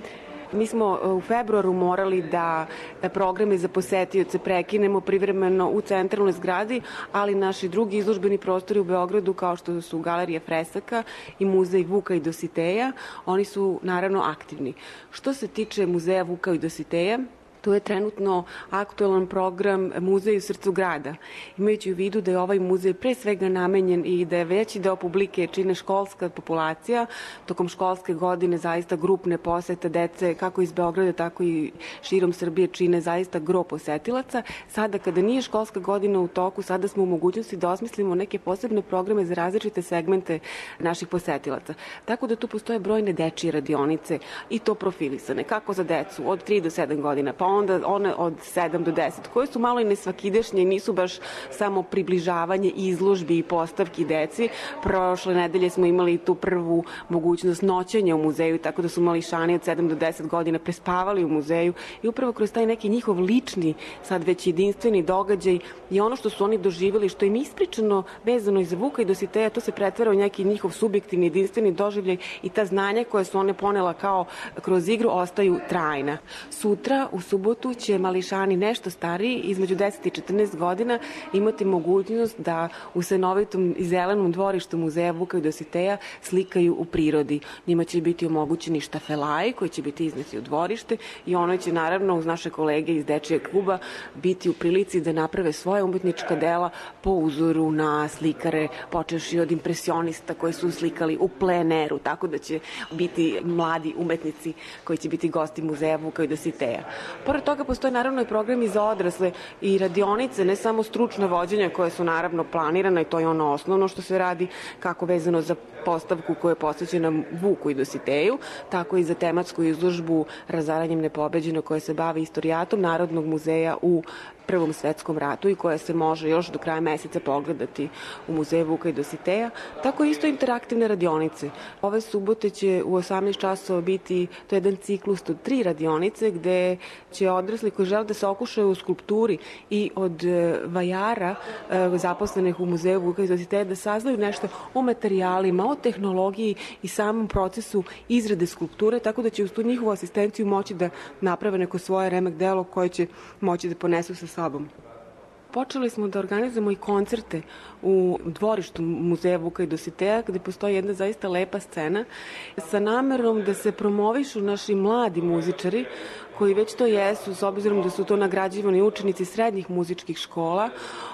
Mi smo u februaru morali da programe za posetioce prekinemo privremeno u centralnoj zgradi, ali naši drugi izložbeni prostori u Beogradu, kao što su Galerija fresaka i Muzej Vuka i Dositeja, oni su naravno aktivni. Što se tiče Muzeja Vuka i Dositeja, to je trenutno aktualan program Muzej u srcu grada. Imajući u vidu da je ovaj muzej pre svega namenjen i da je veći deo publike čine školska populacija, tokom školske godine zaista grupne posete dece kako iz Beograda, tako i širom Srbije čine zaista gro posetilaca. Sada kada nije školska godina u toku, sada smo u mogućnosti da osmislimo neke posebne programe za različite segmente naših posetilaca. Tako da tu postoje brojne dečije radionice i to profilisane, kako za decu od tri do sedam godina, pa onda one od sedam do deset, koje su malo i nesvakidašnje i nisu baš samo približavanje izložbi i postavki deci. Prošle nedelje smo imali tu prvu mogućnost noćenja u muzeju, tako da su mališani od sedam do deset godina prespavali u muzeju i upravo kroz taj neki njihov lični, sad već jedinstveni događaj i ono što su oni doživjeli, što im ispričano vezano i za Vuka i Dositeja, to se pretvara u neki njihov subjektivni, jedinstveni doživljaj i ta znanja koje su one ponela kao kroz igru ostaju trajna. Sutra u subotu će mališani nešto stariji, između deset i četrnaest godina, imati mogućnost da u senovitom i zelenom dvorištu Muzeja Vuka i Dositeja slikaju u prirodi. Njima će biti omogućeni štafelaji koji će biti izneti u dvorište i ono će naravno uz naše kolege iz Dečijeg kluba biti u prilici da naprave svoje umetnička dela po uzoru na slikare, počevši od impresionista koji su slikali u pleneru, tako da će biti mladi umetnici koji će biti gosti Muzeja Vuka i Dositeja. Pored toga postoje naravno i programi za odrasle i radionice, ne samo stručna vođenja koje su naravno planirane i to je ono osnovno što se radi, kako vezano za postavku koja je posvećena Vuku i Dositeju, tako i za tematsku izložbu Razaranjem nepobeđeno koja se bavi istorijatom Narodnog muzeja u Prvom svetskom ratu i koja se može još do kraja meseca pogledati u Muzeju Vuka i Dositeja, tako isto interaktivne radionice. Ove subote će u osamnaest časova biti, to je jedan ciklus od tri radionice gde će odrasli koji žele da se okušaju u skulpturi i od vajara zaposlenih u Muzeju Vuka i Dositeja da saznaju nešto o materijalima, o tehnologiji i samom procesu izrade skulpture, tako da će uz tu njihovu asistenciju moći da naprave neko svoje remek delo koje će moći da ponesu sa sobom. Počeli smo da organizujemo i koncerte u dvorištu Muzeja Vuka i Dositeja, gde postoji jedna zaista lepa scena sa namerom da se promovišu naši mladi muzičari koji već to jesu, s obzirom da su to nagrađivani učenici srednjih muzičkih škola.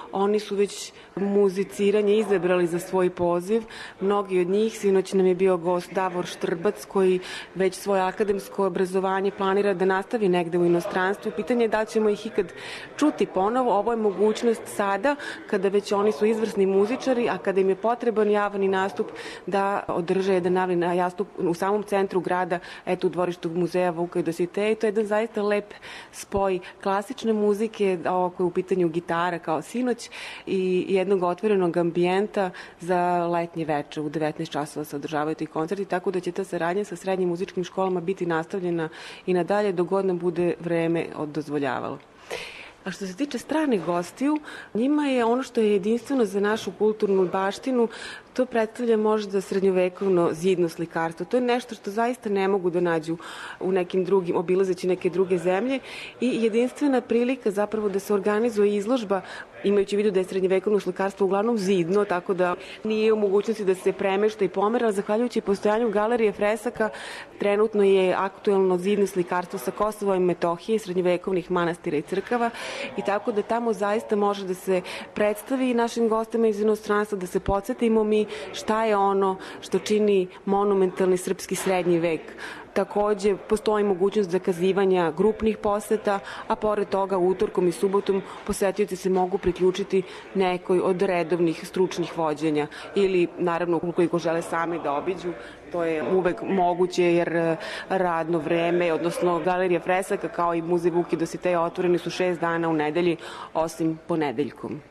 oni su već muziciranje izabrali za svoj poziv. Mnogi od njih, sinoć nam je bio gost Davor Štrbac koji već svoje akademsko obrazovanje planira da nastavi negde u inostranstvu. Pitanje je da li ćemo ih ikad čuti ponovo. Ovo je mogućnost sada kada već oni su izvrsni muzičari, a kada im je potreban javni nastup da održe jedan javni nastup u samom centru grada, eto u dvorištu muzeja Vuka i Dositeja. I to je jedan zaista lep spoj klasične muzike, ovo koje je u pitanju gitara kao sinoć i jednog otvorenog ambijenta za letnje veče. U devetnaest časova se održavaju ti koncerti, tako da će ta saradnja sa srednjim muzičkim školama biti nastavljena i nadalje dok god nam bude vreme dozvoljavalo. A što se tiče stranih gostiju, njima je ono što je jedinstveno za našu kulturnu baštinu, to predstavlja možda srednjovekovno zidno slikarstvo. To je nešto što zaista ne mogu da nađu u nekim drugim, obilazeći neke druge zemlje i jedinstvena prilika zapravo da se organizuje izložba, imajući u vidu da je srednjovekovno slikarstvo uglavnom zidno, tako da nije u mogućnosti da se premešta i pomera, ali zahvaljujući postojanju galerije fresaka, trenutno je aktuelno zidno slikarstvo sa Kosova i Metohije, srednjovekovnih manastira i crkava i tako da tamo zaista može da se predstavi našim gostima iz inostranstva, da se podsjetimo mi šta je ono što čini monumentalni srpski srednji vek. Takođe, postoji mogućnost zakazivanja grupnih poseta, a pored toga utorkom i subotom posetioci se mogu priključiti nekoj od redovnih stručnih vođenja ili, naravno, ukoliko žele sami da obiđu, to je uvek moguće jer radno vreme, odnosno galerija fresaka kao i muzej Vuki Dositeja otvoreni su šest dana u nedelji, osim ponedeljkom.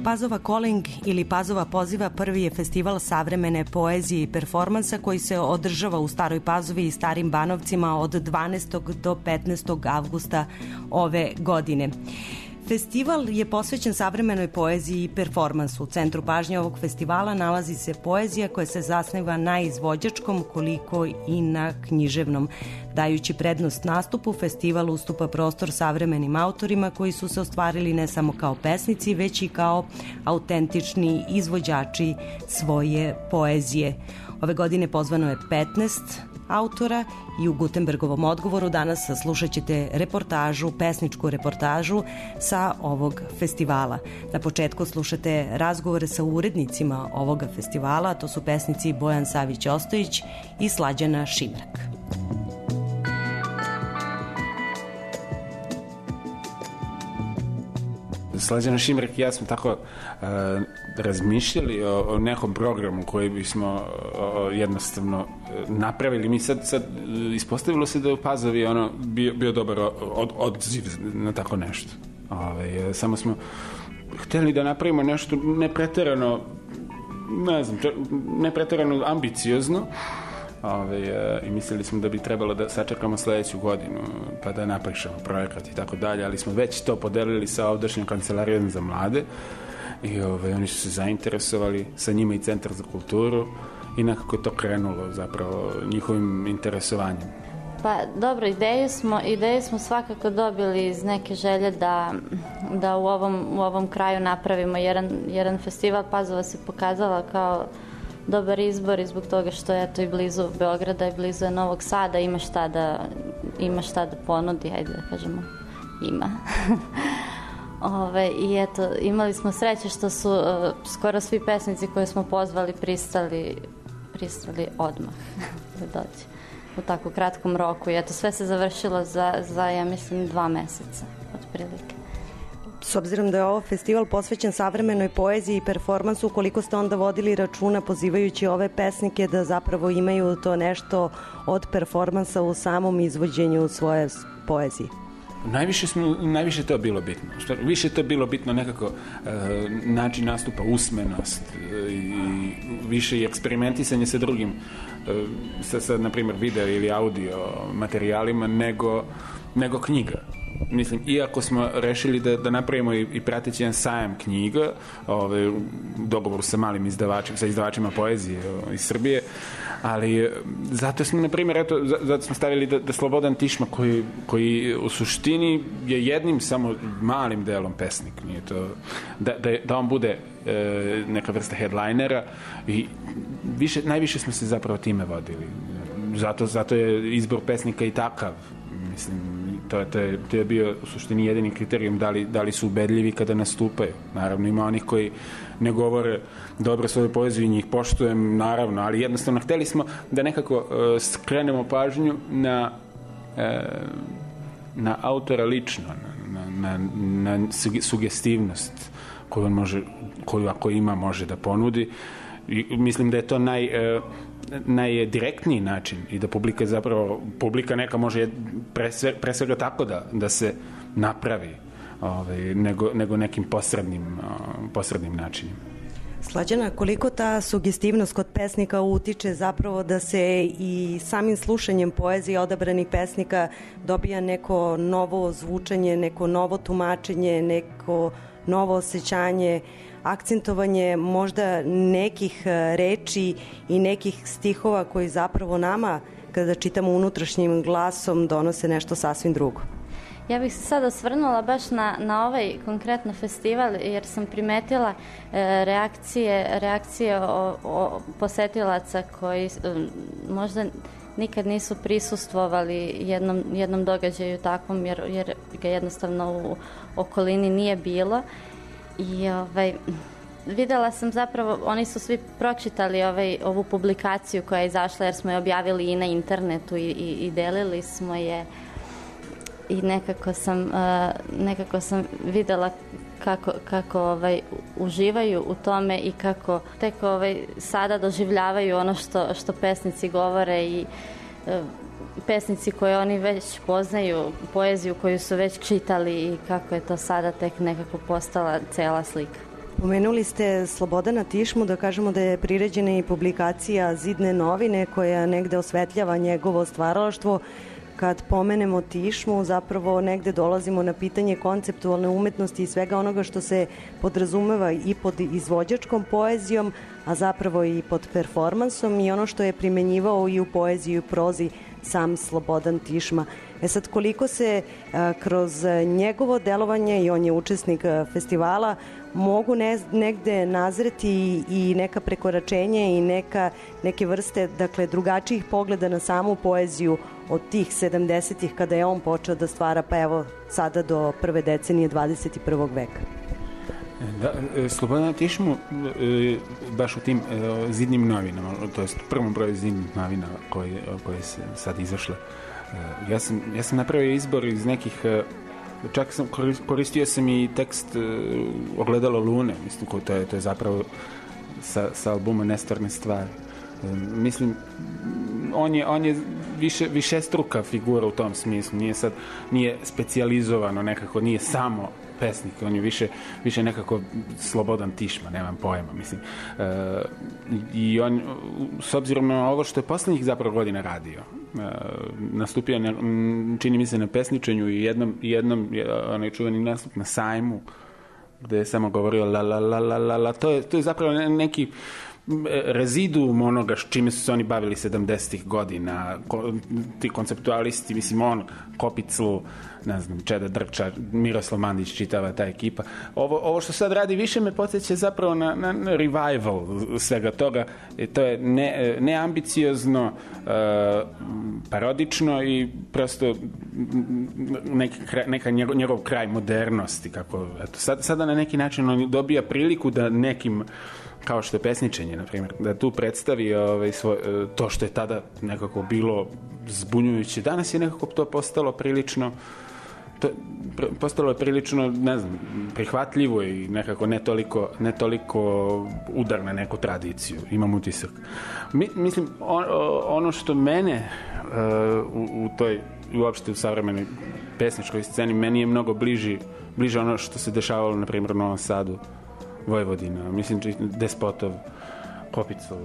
Pazova Calling ili Pazova poziva prvi je festival savremene poezije i performansa koji se održava u Staroj Pazovi i Starim Banovcima od dvanaestog do petnaestog avgusta ove godine. Festival je posvećen savremenoj poeziji i performansu. U centru pažnje ovog festivala nalazi se poezija koja se zasniva na izvođačkom koliko i na književnom. Dajući prednost nastupu, festival ustupa prostor savremenim autorima koji su se ostvarili ne samo kao pesnici, već i kao autentični izvođači svoje poezije. Ove godine pozvano je petnaest autora i u Gutenbergovom odgovoru danas slušat ćete reportažu, pesničku reportažu sa ovog festivala. Na početku slušate razgovore sa urednicima ovoga festivala, to su pesnici Bojan Savić-Ostojić i Slađana Šimrak. Slađana Šimrak i ja smo tako uh, razmišljali o, o nekom programu koji bismo o, jednostavno napravili. Mi sad, sad ispostavilo se da je u Pazovi ono bio, bio dobar od, odziv na tako nešto. Ove, samo smo hteli da napravimo nešto nepreterano, ne znam, nepreterano ambiciozno. Ove, i mislili smo da bi trebalo da sačekamo sledeću godinu pa da napišemo projekat i tako dalje, ali smo već to podelili sa ovdašnjom kancelarijom za mlade i ove, oni su se zainteresovali, sa njima i Centar za kulturu i nekako je to krenulo zapravo njihovim interesovanjem. Pa dobro, ideju smo, ideju smo svakako dobili iz neke želje da, da u, ovom, u ovom kraju napravimo jedan, jedan festival. Pazova se pokazala kao dobar izbor i zbog toga što je to i blizu Beograda i blizu je Novog Sada, ima šta da, ima šta da ponudi, ajde da kažemo, ima. Ove, I eto, imali smo sreće što su uh, skoro svi pesnici koje smo pozvali pristali, pristali odmah da dođe u tako kratkom roku. I eto, sve se završilo za, za ja mislim, dva meseca, otprilike. S obzirom da je ovo festival posvećen savremenoj poeziji i performansu, koliko ste onda vodili računa pozivajući ove pesnike da zapravo imaju to nešto od performansa u samom izvođenju svoje poezije? Najviše, smo, najviše to bilo bitno. Što, više to bilo bitno nekako e, način nastupa, usmenost e, i više i eksperimentisanje sa drugim, e, sa, sa na primjer video ili audio materijalima nego, nego knjiga. Mislim, iako smo rešili da, da napravimo i, i prateći jedan sajam knjiga, ove, u dogovoru sa malim izdavačima, sa izdavačima poezije o, iz Srbije, ali zato smo, na primjer, eto, zato smo stavili da, da Slobodan Tišma, koji, koji u suštini je jednim samo malim delom pesnik, nije to, da, da, da on bude e, neka vrsta headlinera i više, najviše smo se zapravo time vodili. Zato, zato je izbor pesnika i takav, mislim, To je, to, je, to je bio u suštini jedini kriterijum da li, da li su ubedljivi kada nastupaju. Naravno, ima onih koji ne govore dobro svoju poeziju i njih poštujem, naravno, ali jednostavno hteli smo da nekako uh, skrenemo pažnju na, uh, na autora lično, na, na, na, na sugestivnost koju on može, koju ako ima može da ponudi. I mislim da je to naj... Uh, najdirektniji način i da publika zapravo, publika neka može pre, sve, pre svega tako da, da se napravi ovaj, nego, nego nekim posrednim, posrednim načinima. Slađana, koliko ta sugestivnost kod pesnika utiče zapravo da se i samim slušanjem poezije odabranih pesnika dobija neko novo zvučanje, neko novo tumačenje, neko novo osjećanje, akcentovanje možda nekih reči i nekih stihova koji zapravo nama, kada čitamo unutrašnjim glasom, donose nešto sasvim drugo. Ja bih se sad osvrnula baš na, na ovaj konkretno festival, jer sam primetila e, reakcije, reakcije o, o posetilaca koji e, možda nikad nisu prisustvovali jednom, jednom događaju takvom, jer, jer ga jednostavno u okolini nije bilo. I ovaj, videla sam zapravo, oni su svi pročitali ovaj, ovu publikaciju koja je izašla, jer smo je objavili i na internetu i, i, i delili smo je i nekako sam, uh, nekako sam videla kako, kako ovaj, uživaju u tome i kako tek ovaj, sada doživljavaju ono što, što pesnici govore i uh, pesnici koje oni već poznaju, poeziju koju su već čitali i kako je to sada tek nekako postala cela slika. Pomenuli ste Slobodana Tišmu, da kažemo da je priređena i publikacija Zidne novine koja negde osvetljava njegovo stvaralaštvo. Kad pomenemo Tišmu, zapravo negde dolazimo na pitanje konceptualne umetnosti i svega onoga što se podrazumeva i pod izvođačkom poezijom, a zapravo i pod performansom i ono što je primenjivao i u poeziji i u prozi sam Slobodan Tišma. E sad, koliko se a, kroz njegovo delovanje, i on je učesnik a, festivala, mogu ne, negde nazreti i, i neka prekoračenja i neka, neke vrste, dakle, drugačijih pogleda na samu poeziju od tih sedamdesetih kada je on počeo da stvara, pa evo sada do prve decenije dvadeset prvog veka. Da, Slobodan Tišmu baš u tim Zidnim novinama, to jest prvom broju Zidnih novina koje, koje se sad izašle, ja sam, ja sam napravio izbor iz nekih, čak sam koristio sam i tekst Ogledalo lune, mislim, to je, to je zapravo sa, sa albuma Nestvarne stvari. Mislim, on je, on je više, više struka figura u tom smislu, nije sad, nije specijalizovano nekako, nije samo pesnik, on je više, više nekako Slobodan Tišma, nemam pojma, mislim. E, I on, s obzirom na ovo što je poslednjih zapravo godina radio, e, nastupio, na, čini mi se, na pesničenju i jednom, jednom onaj čuveni nastup na sajmu, gde je samo govorio la la la la la la, to je, to je zapravo neki reziduum onoga čime su se oni bavili sedamdesetih godina, ko, ti konceptualisti, mislim, on, Kopiclu, ne znam, Čeda Drčar, Miroslav Mandić, čitava ta ekipa. Ovo, ovo što sad radi više me podsjeća zapravo na, na, na revival svega toga. E, to je ne, neambiciozno, uh, parodično i prosto neki, neka njegov, njegov kraj modernosti. Kako, eto, sad, sada na neki način on dobija priliku da nekim, kao što je pesničenje, na primjer, da tu predstavi ovaj, svoj, to što je tada nekako bilo zbunjujuće. Danas je nekako to postalo prilično to, postalo je prilično, ne znam, prihvatljivo i nekako ne toliko, ne toliko udar na neku tradiciju, imam utisak. Mi, mislim, on, ono što mene uh, u, u toj, uopšte u savremenoj pesničkoj sceni, meni je mnogo bliži, bliže ono što se dešavalo, na primjer, u Novom Sadu, Vojvodina, mislim, Despotov, Kopicov,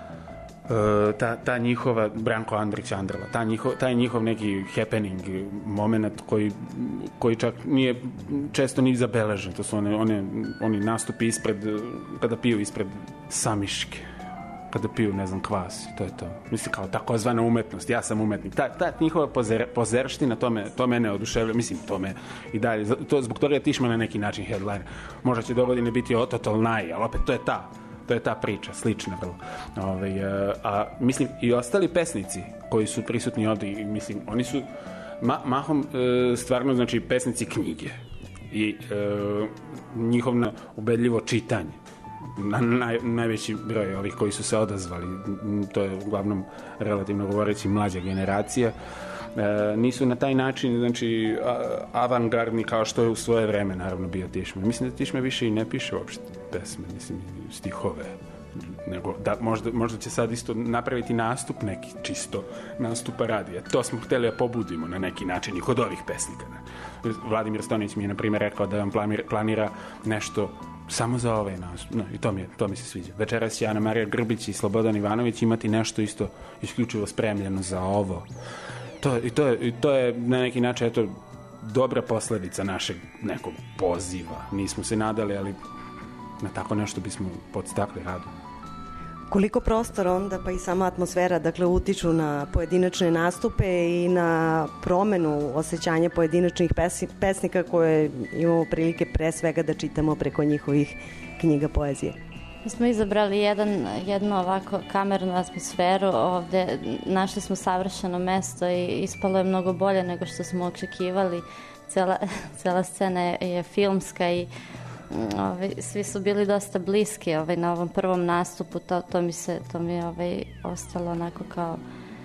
ta, ta njihova, Branko Andrić Andrela, ta njihov, taj njihov neki happening moment koji, koji čak nije često ni zabeležen. To su one, one, oni nastupi ispred, kada piju ispred Samiške, kada piju, ne znam, kvas, to je to. Mislim, kao takozvana umetnost, ja sam umetnik. Ta, ta njihova pozer, pozerština, to, me, to mene oduševlja, mislim, to me i dalje. To, zbog toga je Tišma na neki način headliner. Možda će dogodine biti Ototal Naj, ali opet to je ta, to je ta priča, slična vrlo. Ove, a, a mislim, i ostali pesnici koji su prisutni ovde, i, mislim, oni su ma, mahom e, stvarno, znači, pesnici knjige i e, njihovno ubedljivo čitanje. Na, naj, najveći broj ovih koji su se odazvali, to je uglavnom relativno govoreći mlađa generacija, e, nisu na taj način, znači, avangardni kao što je u svoje vreme naravno bio Tišma. Mislim da Tišma više i ne piše uopšte pesme, mislim, stihove, nego da možda, možda će sad isto napraviti nastup neki, čisto nastupa radija. To smo hteli da pobudimo na neki način i kod ovih pesnika. Da. Vladimir Stonić mi je, na primjer, rekao da vam planira nešto samo za ovaj nastup. No, i to mi, je, to mi se sviđa. Večeras će Ana Marija Grbić i Slobodan Ivanović imati nešto isto isključivo spremljeno za ovo. To, i, to je, I to je na neki način, eto, dobra posledica našeg nekog poziva. Nismo se nadali, ali na tako nešto bismo podstakli radu. Koliko prostora onda, pa i sama atmosfera, dakle, utiču na pojedinačne nastupe i na promenu osjećanja pojedinačnih pesnika koje imamo prilike pre svega da čitamo preko njihovih knjiga poezije? Mi smo izabrali jedan, jednu ovako kamernu atmosferu ovde, našli smo savršeno mesto i ispalo je mnogo bolje nego što smo očekivali. Cela, cela scena je, je filmska i ovaj, svi su bili dosta bliski ovaj, na ovom prvom nastupu, to, to mi se to mi je ovaj, ostalo onako kao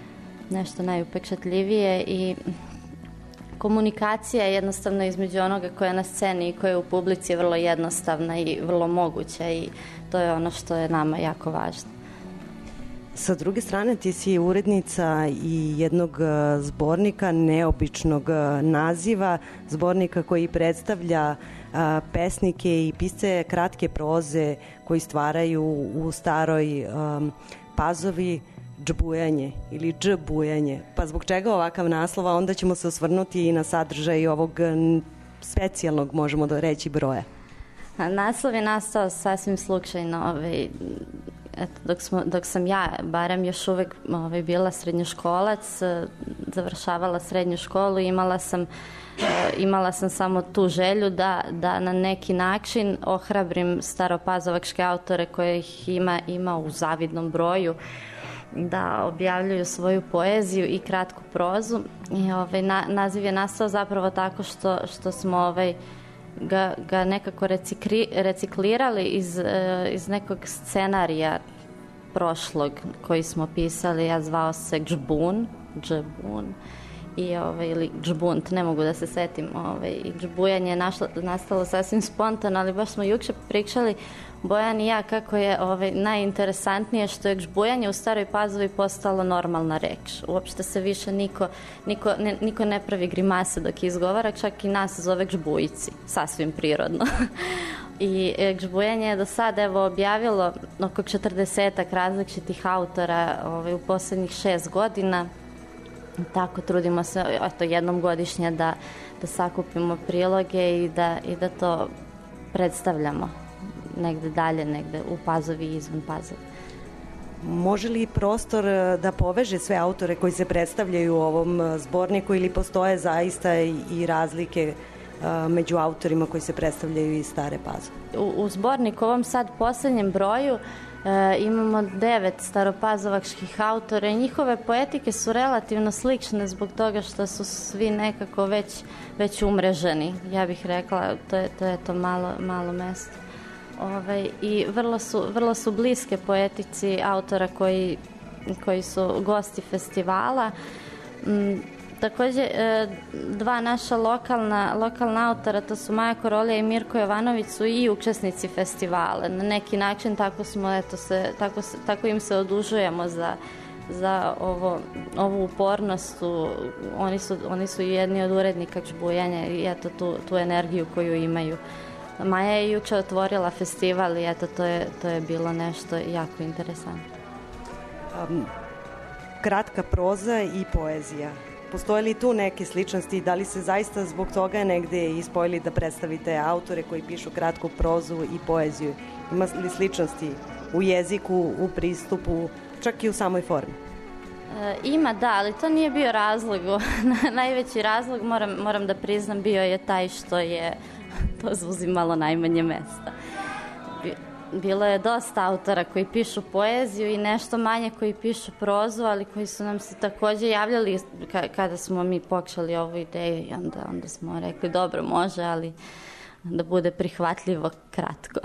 nešto najupečatljivije i komunikacija je jednostavno između onoga koja je na sceni i koja je u publici je vrlo jednostavna i vrlo moguća i to je ono što je nama jako važno. Sa druge strane, ti si urednica i jednog zbornika neobičnog naziva, zbornika koji predstavlja a, pesnike i pisce kratke proze koji stvaraju u staroj a, Pazovi džbujanje ili džbujanje. Pa zbog čega ovakav naslov, a onda ćemo se osvrnuti i na sadržaj ovog specijalnog, možemo da reći, broja. A naslov je nastao sasvim slučajno. Ovaj, eto, dok, smo, dok sam ja, barem još uvek ovaj, bila srednjoškolac, završavala srednju školu, imala sam, imala sam samo tu želju da, da na neki način ohrabrim staropazovačke autore koje ih ima, ima u zavidnom broju, da objavljuju svoju poeziju i kratku prozu. I ovaj, na, naziv je nastao zapravo tako što, što smo ovaj, ga, ga nekako recikli, reciklirali iz, iz nekog scenarija prošlog koji smo pisali, ja zvao se Džbun, Džbun, i ovaj, ili Džbunt, ne mogu da se setim. Ovaj, i džbujanje je našlo, nastalo sasvim spontano, ali baš smo juče pričali, Bojan i ja, kako je ovaj, najinteresantnije što je džbujanje u Staroj Pazovi postalo normalna reč. Uopšte se više niko, niko, ne, niko ne pravi grimase dok izgovara, čak i nas zove džbujci, sasvim prirodno. I džbujanje je do sada evo objavilo oko četrdesetak različitih autora ovaj, u poslednjih šest godina. Tako trudimo se eto, jednom godišnje da, da sakupimo priloge i da, i da to predstavljamo negde dalje, negde u Pazovi i izvan Pazovi. Može li prostor da poveže sve autore koji se predstavljaju u ovom zborniku ili postoje zaista i razlike među autorima koji se predstavljaju iz Stare Pazove? U, u zborniku ovom sad poslednjem broju E, imamo devet staropazovačkih autora i njihove poetike su relativno slične zbog toga što su svi nekako već, već umreženi. Ja bih rekla, to je to, je to malo, malo mesto. Ovaj, I vrlo su, vrlo su bliske poetici autora koji, koji su gosti festivala. Mm, Takođe, dva naša lokalna, lokalna autora, to su Maja Korolija i Mirko Jovanović, su i učesnici festivala. Na neki način tako, smo, eto se, tako, tako im se odužujemo za, za ovo, ovu upornost. Oni su, oni su jedni od urednika džbujanja i eto tu, tu energiju koju imaju. Maja je juče otvorila festival i eto to je, to je bilo nešto jako interesantno. Um, kratka proza i poezija. Postoje li tu neke sličnosti i da li se zaista zbog toga negde ispojili da predstavite autore koji pišu kratku prozu i poeziju? Ima li sličnosti u jeziku, u pristupu, čak i u samoj formi? E, ima, da, ali to nije bio razlog. Najveći razlog, moram, moram da priznam, bio je taj što je to zauzimalo najmanje mesta. Bilo je dosta autora koji pišu poeziju i nešto manje koji pišu prozu, ali koji su nam se takođe javljali kada smo mi počeli ovu ideju i onda, onda smo rekli dobro, može, ali da bude prihvatljivo kratko.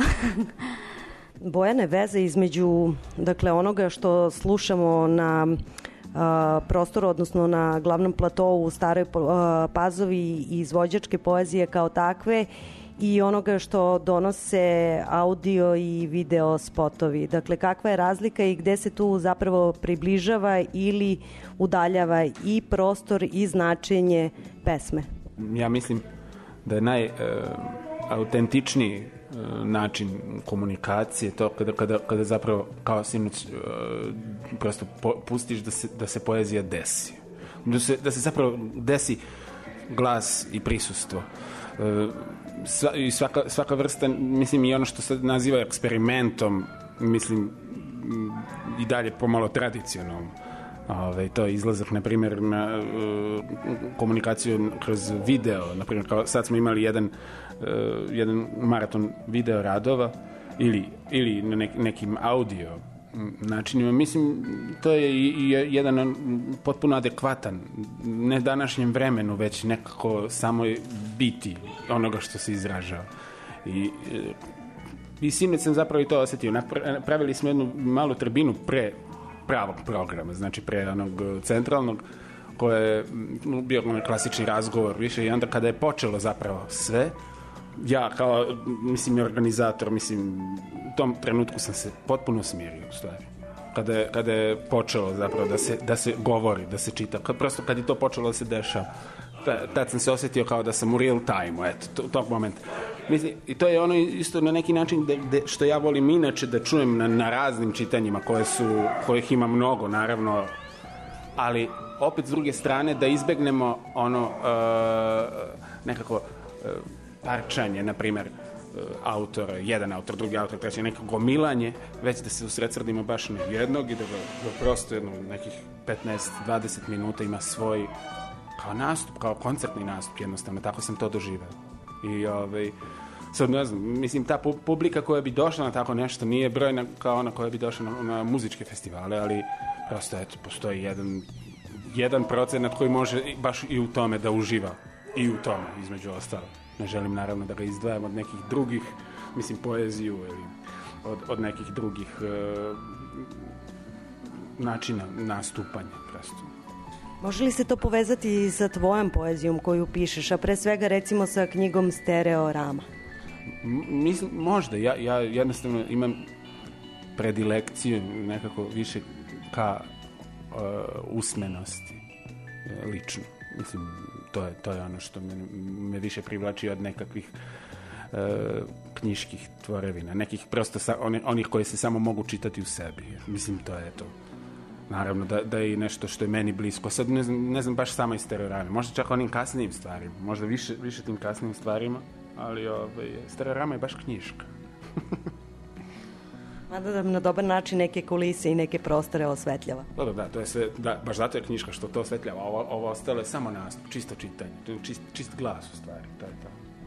Bojane, veze između dakle, onoga što slušamo na a, prostoru, odnosno na glavnom platovu u Staroj a, Pazovi i izvođačke poezije kao takve i onoga što donose audio i video spotovi. Dakle, kakva je razlika i gde se tu zapravo približava ili udaljava i prostor i značenje pesme? Ja mislim da je najautentičniji e, način komunikacije to kada, kada, kada zapravo kao sinoć e, prosto po, pustiš da se, da se poezija desi. Da se, da se zapravo desi glas i prisustvo. E, Sva, i svaka, svaka vrsta, mislim i ono što se naziva eksperimentom, mislim i dalje pomalo tradicionalno. Ove, to je izlazak, na primjer, na uh, komunikaciju kroz video. Na primjer, kao sad smo imali jedan, uh, jedan maraton video radova ili, ili na nek, nekim audio načinima. Mislim, to je i, i jedan potpuno adekvatan, ne današnjem vremenu, već nekako samo biti onoga što se izražava. I, i sinoć sam zapravo i to osetio. Napravili smo jednu malu tribinu pre pravog programa, znači pre onog centralnog, koje je bio klasični razgovor više i onda kada je počelo zapravo sve, ja kao, mislim, organizator, mislim, u tom trenutku sam se potpuno smirio, u stvari. kada je, kada je počelo zapravo da se, da se govori, da se čita. Kad, prosto kad je to počelo da se dešava, tad sam se osjetio kao da sam u real time, eto, to, tog momenta. Mislim, i to je ono isto na neki način de, de, što ja volim inače da čujem na, na raznim čitanjima koje su, kojih ima mnogo, naravno, ali opet s druge strane da izbegnemo ono uh, nekako uh, parčanje, na primjer, uh, autor, jedan autor, drugi autor, treći, neko gomilanje, već da se usredsredimo baš na jednog i da ga da prosto jedno, nekih petnaest do dvadeset minuta ima svoj kao nastup, kao koncertni nastup, jednostavno, tako sam to doživao. I ovaj, sad ne znam, mislim, ta publika koja bi došla na tako nešto nije brojna kao ona koja bi došla na, na muzičke festivale, ali prosto, eto, postoji jedan, jedan procenat koji može baš i u tome da uživa. I u tome, između ostalo. Ne želim, naravno, da ga izdvajam od nekih drugih, mislim, poeziju ili od, od nekih drugih uh, načina nastupanja, prosto. Može li se to povezati sa tvojom poezijom koju pišeš, a pre svega recimo sa knjigom Stereorama? Mislim, možda. Ja, ja jednostavno imam predilekciju nekako više ka uh, usmenosti uh, lično. Mislim, to je, to je ono što me, me više privlači od nekakvih uh, knjiških tvorevina. Nekih prosto sa, on, onih koje se samo mogu čitati u sebi. Mislim, to je to. Naravno, da, da je i nešto što je meni blisko. Sad ne znam, ne znam baš samo iz Stereorame. Možda čak onim kasnijim stvarima. Možda više, više tim kasnijim stvarima. Ali ovaj, Stereorama je baš knjiška. Mada da na dobar način neke kulise i neke prostore osvetljava. Da, da, da, to je sve, da, baš zato je knjiška što to osvetljava. Ovo, ovo ostalo je samo nastup, čisto čitanje. To je čist, čist glas u stvari. To je to.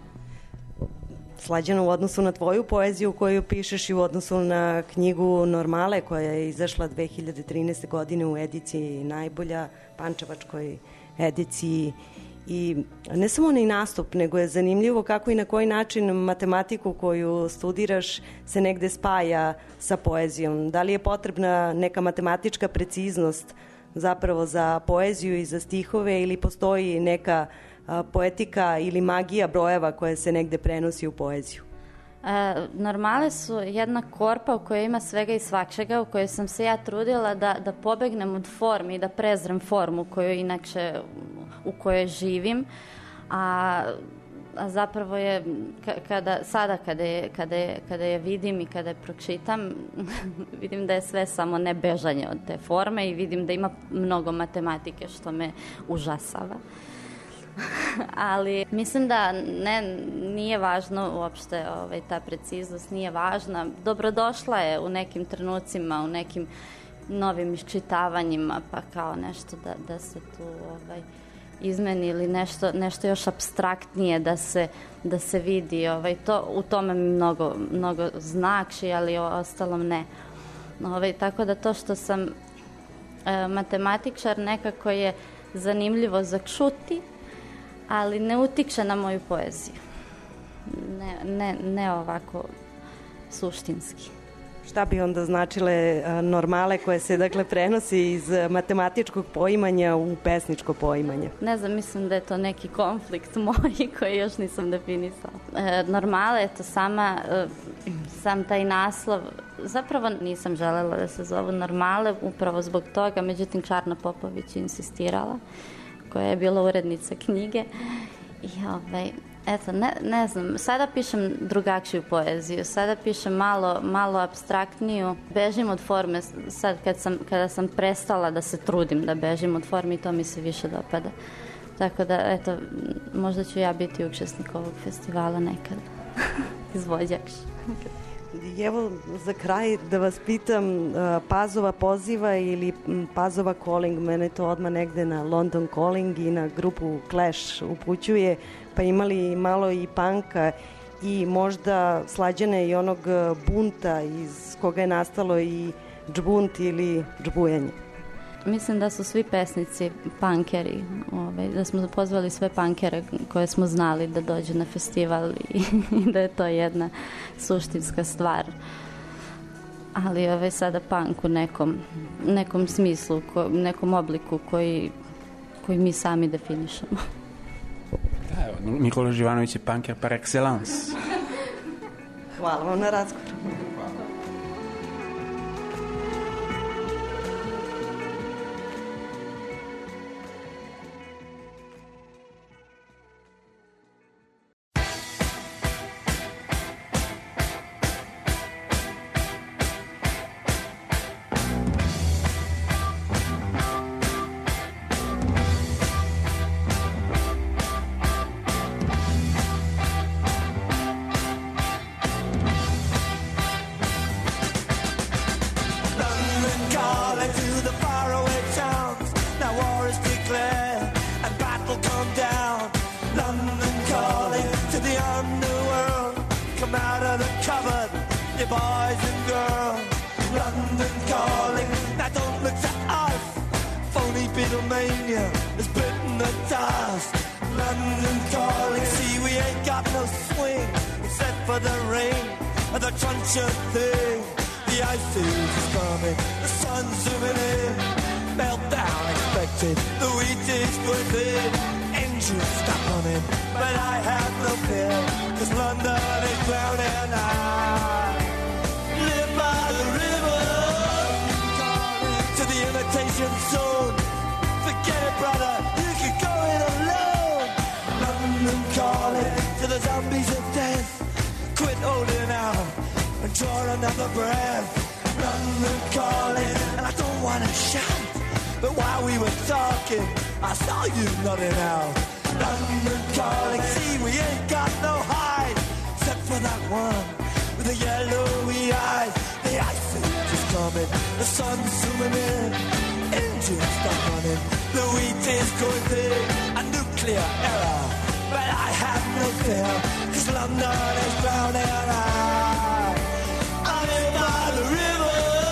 Slađano, u odnosu na tvoju poeziju koju pišeš i u odnosu na knjigu Normale koja je izašla dve hiljade trinaeste. godine u ediciji Najbolja, pančevačkoj ediciji, i ne samo onaj nastup, nego je zanimljivo kako i na koji način matematiku koju studiraš se negde spaja sa poezijom. Da li je potrebna neka matematička preciznost zapravo za poeziju i za stihove ili postoji neka poetika ili magija brojeva koja se negde prenosi u poeziju? E, normale su jedna korpa u kojoj ima svega i svakšega, u kojoj sam se ja trudila da, da pobegnem od forme i da prezrem formu koju inače u kojoj živim, a, a zapravo je kada, sada kada je, kada, je, kada je vidim i kada je pročitam vidim da je sve samo ne bežanje od te forme i vidim da ima mnogo matematike što me užasava. Ali mislim da ne, nije važno uopšte ovaj, ta preciznost, nije važna. Dobrodošla je u nekim trenucima, u nekim novim iščitavanjima, pa kao nešto da, da se tu ovaj, izmeni ili nešto, nešto još apstraktnije da se, da se vidi. Ovaj, to, u tome mi mnogo, mnogo znači, ali o ostalom ne. Ovaj, tako da to što sam e, matematičar nekako je zanimljivo za čuti, ali ne utiče na moju poeziju. Ne, ne, ne ovako suštinski. Šta bi onda značile normale koje se dakle prenosi iz matematičkog poimanja u pesničko poimanje? Ne znam, mislim da je to neki konflikt moj koji još nisam definisala. E, normale je to sama, e, sam taj naslov, zapravo nisam želela da se zovu normale, upravo zbog toga, međutim Čarna Popović je insistirala, koja je bila urednica knjige. I ovaj, eto, ne, ne znam, sada pišem drugačiju poeziju, sada pišem malo, malo apstraktniju, bežim od forme, sad kad sam, kada sam prestala da se trudim da bežim od forme i to mi se više dopada. Tako da, eto, možda ću ja biti učesnik ovog festivala nekad, izvođač. I evo za kraj da vas pitam, Pazova poziva ili Pazova calling, mene to odmah negde na London Calling i na grupu Clash upućuje, pa imali malo i panka i možda Slađane i onog bunta iz koga je nastalo i džbunt ili džbujanje. Mislim da su svi pesnici pankeri, ovaj, da smo pozvali sve pankere koje smo znali da dođu na festival i, i da je to jedna suštinska stvar. Ali ovaj, sada punk u nekom, nekom smislu, ko, nekom obliku koji, koji mi sami definišemo. Da, evo, Nikola Živanović je punker par excellence. Hvala vam na razgovoru. city boys and girls. London calling, now don't look to us. Phony Beatlemania has bitten the dust. London calling, see we ain't got no swing except for the rain and the truncheon thing. The ice age is coming, the sun's zooming in. Meltdown expected, the wheat is going thin. Engines stop running, but I have no fear, 'cause London is drowning. I live by the river to the imitation zone. Forget it, brother, you can go it alone. London calling to the zombies of death. Quit holding out and draw another breath. London calling, and I don't wanna shout, but while we were talking, I saw you nodding out. London calling, see we ain't got no hide, except for that one with the yellowy eyes. The ice age is coming, the sun's zooming in. Engines stop running, the wheat is going thin. A nuclear error, but I have no fear, 'cause London is drowning. I, I live by the river.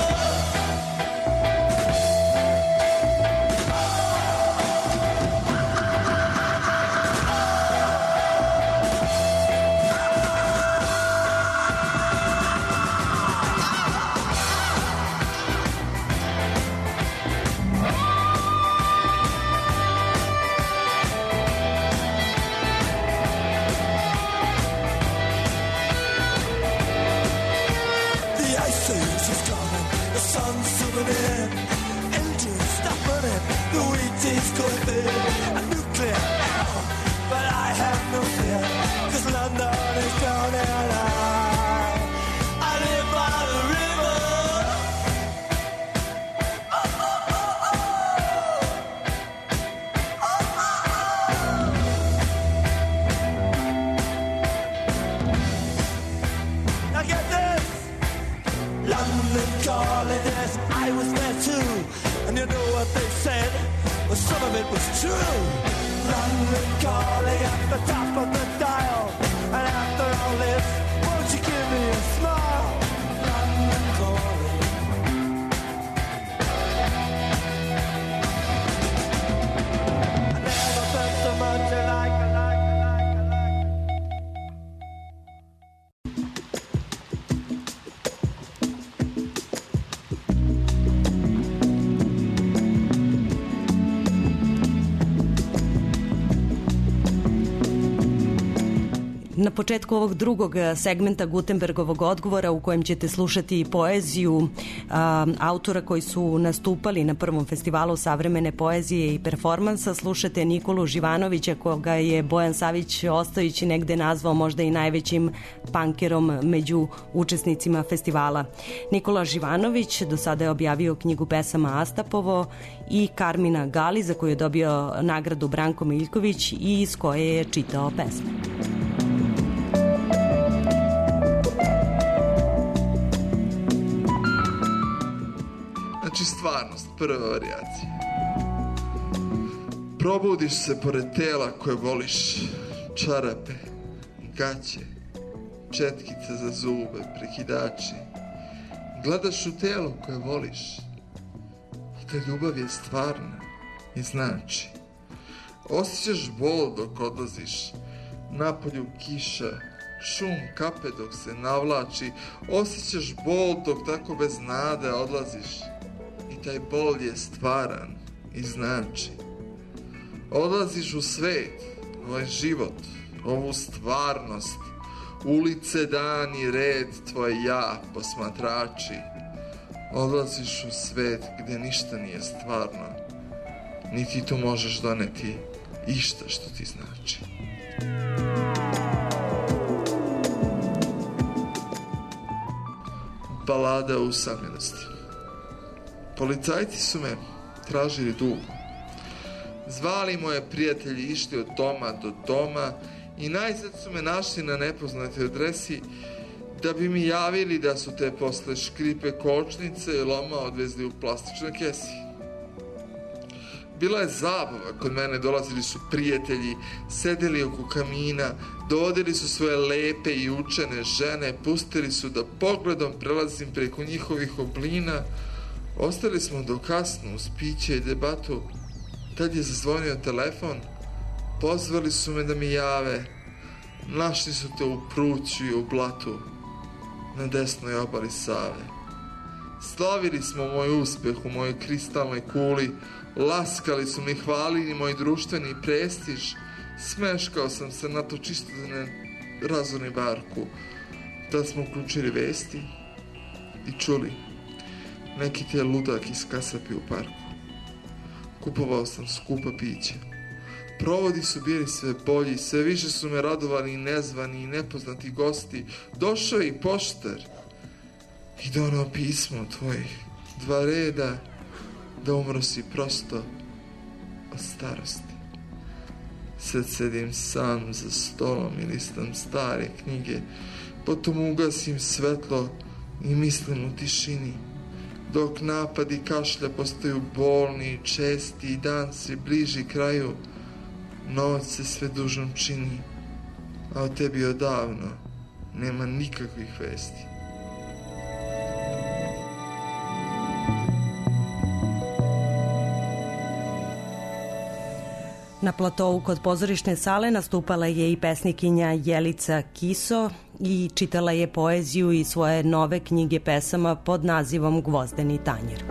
Engines stop running, the wheat is going thin. A nuclear error, but I have no fear, 'cause London is drowning. I, I live by the river. Oh, oh, oh, oh. Oh, oh, oh. Now get this. London calling, yes, I was there too. And you know what they said? Well, some of it was true. London calling at the top of the dial. And after all this, won't you give me a smile? London calling. I never felt so much alike, alike, alike, alike. Na početku ovog drugog segmenta Gutenbergovog odgovora, u kojem ćete slušati poeziju a, autora koji su nastupali na prvom festivalu savremene poezije i performansa, slušate Nikolu Živanovića, koga je Bojan Savić Ostojić negde nazvao možda i najvećim pankerom među učesnicima festivala. Nikola Živanović do sada je objavio knjigu pesama Astapovo i Karmina Gali, za koju je dobio nagradu Branko Miljković i iz koje je čitao pesme. Znači stvarnost, prva varijacija. Probudiš se pored tela koje voliš, čarape, gaće, četkice za zube, prekidači. Gledaš u telo koje voliš i ta ljubav je stvarna i znači. Osjećaš bol dok odlaziš, napolju kiša, šum kape dok se navlači, osjećaš bol dok tako bez nade odlaziš. I taj bol je stvaran i znači. Odlaziš u svet, ovaj život, ovu stvarnost, ulice, dan i red, tvoj ja, posmatrači. Odlaziš u svet gdje ništa nije stvarno, niti tu možeš doneti išta što ti znači. Balada o usamljenosti. Policajci su me tražili dugo. Zvali moje prijatelji, išli od doma do doma i najzad su me našli na nepoznatoj adresi da bi mi javili da su te posle škripe kočnice i loma odvezli u plastičnoj kesi. Bila je zabava, kod mene dolazili su prijatelji, sedeli oko kamina, dovodili su svoje lepe i učene žene, pustili su da pogledom prelazim preko njihovih oblina. Ostali smo do kasno uz piće i debatu. Tad je zazvonio telefon, pozvali su me da mi jave. Našli su te u Pruću i u Blatu, na desnoj obali Save. Slavili smo moj uspeh u mojoj kristalnoj kuli, laskali su mi, hvalili moj društveni prestiž. Smeškao sam se na to čisto da ne razoni barku. Tad smo uključili vesti i čuli neki te ludak iz kasapi u parku. Kupovao sam skupa pića. Provodi su bili sve bolji, sve više su me radovali i nezvani i nepoznati gosti. Došao je i poštar i donao pismo od tvojih dva reda, da umro si prosto od starosti. Sad sedim sam za stolom i listam stare knjige, potom ugasim svetlo i mislim u tišini, dok napadi kašlja postaju bolni i česti i dan se bliži kraju. Noć se sve dužom čini, a o tebi odavno nema nikakvih vesti. Na platovu kod pozorišne sale nastupala je i pesnikinja Jelica Kiso i čitala je poeziju i svoje nove knjige pesama pod nazivom Gvozdeni tanjir.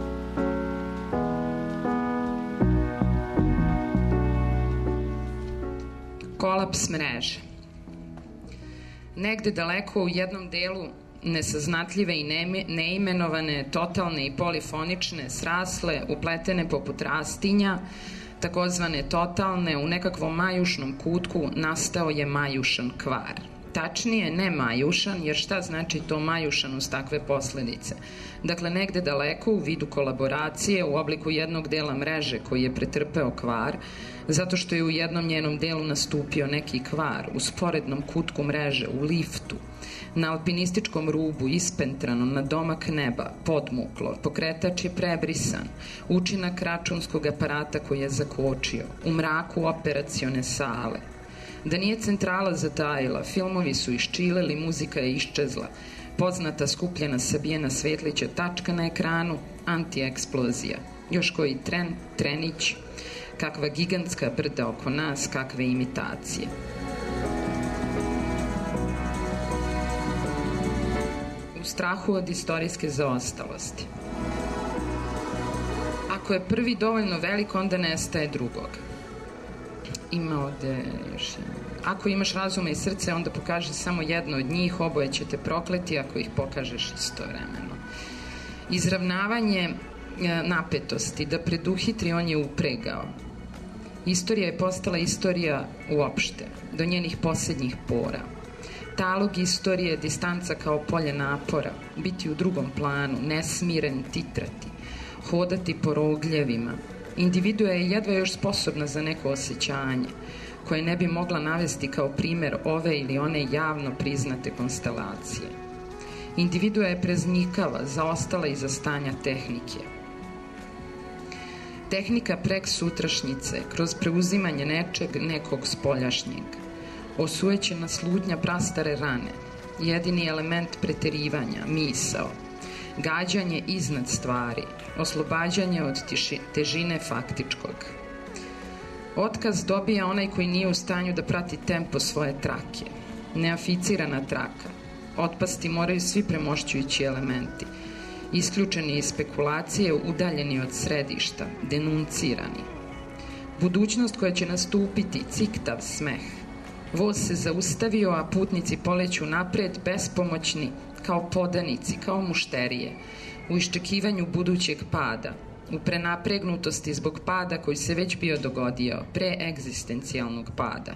Kolaps mreže. Negde daleko u jednom delu nesaznatljive i neimenovane, totalne i polifonične, srasle, upletene poput rastinja, takozvane totalne, u nekakvom majušnom kutku nastao je majušan kvar. Tačnije, ne majušan, jer šta znači to majušan uz takve posledice? Dakle, negde daleko u vidu kolaboracije u obliku jednog dela mreže koji je pretrpeo kvar, zato što je u jednom njenom delu nastupio neki kvar, u sporednom kutku mreže, u liftu, na alpinističkom rubu, ispentrano, na domak neba, podmuklo, pokretač je prebrisan, učinak računskog aparata koji je zakočio, u mraku operacione sale. Da nije centrala zatajila, filmovi su iščileli, muzika je iščezla, poznata skupljena sabijena svetlića tačka na ekranu, anti-eksplozija, još koji tren, trenić, kakva gigantska brda oko nas, kakve imitacije. U strahu od istorijske zaostalosti. Ako je prvi dovoljno velik, onda nestaje drugog. Ima ovde još jedno. Ako imaš razuma i srce, onda pokaži samo jedno od njih, oboje će te prokleti ako ih pokažeš istovremeno. Izravnavanje napetosti, da preduhitri on je upregao. Istorija je postala istorija uopšte, do njenih posljednjih pora. Talog istorije, distanca kao polje napora, biti u drugom planu, nesmiren, titrati, hodati po rogljevima. Individua je jedva još sposobna za neko osjećanje, koje ne bi mogla navesti kao primer ove ili one javno priznate konstelacije. Individua je preznikava, zaostala iza stanja tehnike. Tehnika prek sutrašnjice, kroz preuzimanje nečeg, nekog spoljašnjeg. Osujećena slutnja prastare rane, jedini element preterivanja, misao, gađanje iznad stvari, oslobađanje od tiši, težine faktičkog. Otkaz dobija onaj koji nije u stanju da prati tempo svoje trake, neoficirana traka. Otpasti moraju svi premošćujući elementi, isključeni iz spekulacije, udaljeni od središta, denuncirani. Budućnost koja će nastupiti, ciktav smeh. Voz se zaustavio, a putnici poleću napred, bespomoćni, kao podanici, kao mušterije, u iščekivanju budućeg pada, u prenapregnutosti zbog pada koji se već bio dogodio, preegzistencijalnog pada.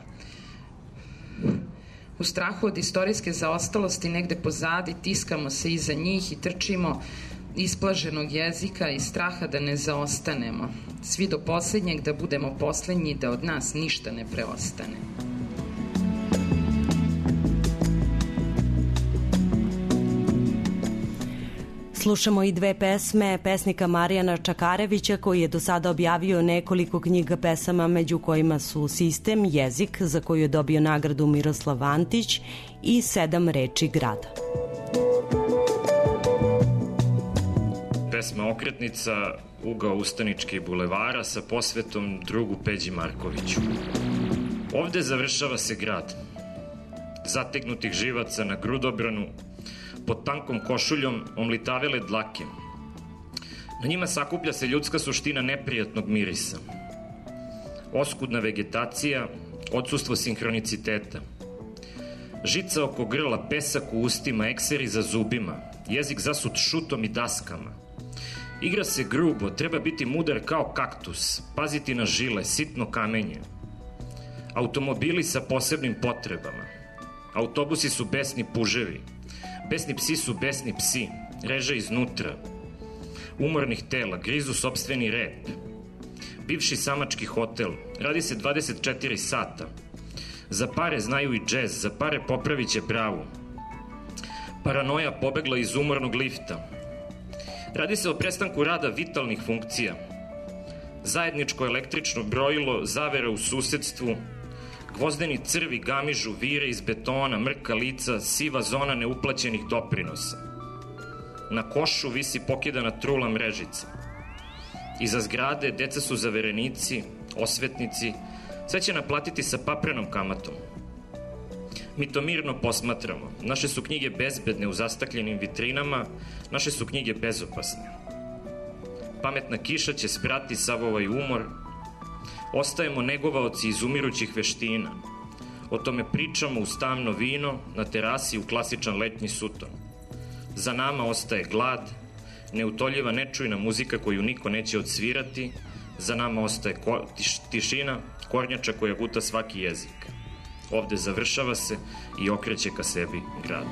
U strahu od istorijske zaostalosti negde pozadi tiskamo se iza njih i trčimo isplaženog jezika i straha da ne zaostanemo, svi do posljednjeg da budemo posljednji, da od nas ništa ne preostane. Slušamo i dve pesme pesnika Marijana Čakarevića, koji je do sada objavio nekoliko knjiga pesama, među kojima su Sistem, Jezik, za koju je dobio nagradu Miroslav Antić, i Sedam reči grada. Pesma Okretnica, ugao Ustaničke bulevara sa posvetom drugu Peđi Markoviću. Ovde završava se grad. Zategnutih živaca na grudobranu, pod tankom košuljom omlitavele dlake. Na njima sakuplja se ljudska suština neprijatnog mirisa. Oskudna vegetacija, odsustvo sinhroniciteta. Žica oko grla, pesak u ustima, ekseri za zubima, jezik zasut šutom i daskama. Igra se grubo, treba biti mudar kao kaktus, paziti na žile, sitno kamenje. Automobili sa posebnim potrebama. Autobusi su besni puževi. Besni psi su besni psi, reže iznutra. Umornih tela, grizu sopstveni rep. Bivši samački hotel, radi se dvadeset četiri sata. Za pare znaju i džez, za pare popravit će bravu. Paranoja pobegla iz umornog lifta. Radi se o prestanku rada vitalnih funkcija. Zajedničko električno brojilo, zavera u susedstvu, gvozdeni crvi gamižu, vire iz betona, mrka lica, siva zona neuplaćenih doprinosa. Na košu visi pokidana trula mrežica. Iza zgrade deca su zaverenici, osvetnici, sve će naplatiti sa paprenom kamatom. Mi to mirno posmatramo. Naše su knjige bezbedne u zastakljenim vitrinama, naše su knjige bezopasne. Pametna kiša će sprati sav ovaj umor. Ostajemo negovaoci izumirućih veština. O tome pričamo uz tamno vino, na terasi u klasičan letnji suton. Za nama ostaje glad, neutoljiva nečujna muzika koju niko neće odsvirati. Za nama ostaje ko, tiš, tišina, kornjača koja guta svaki jezik. Ovde završava se i okreće ka sebi grad.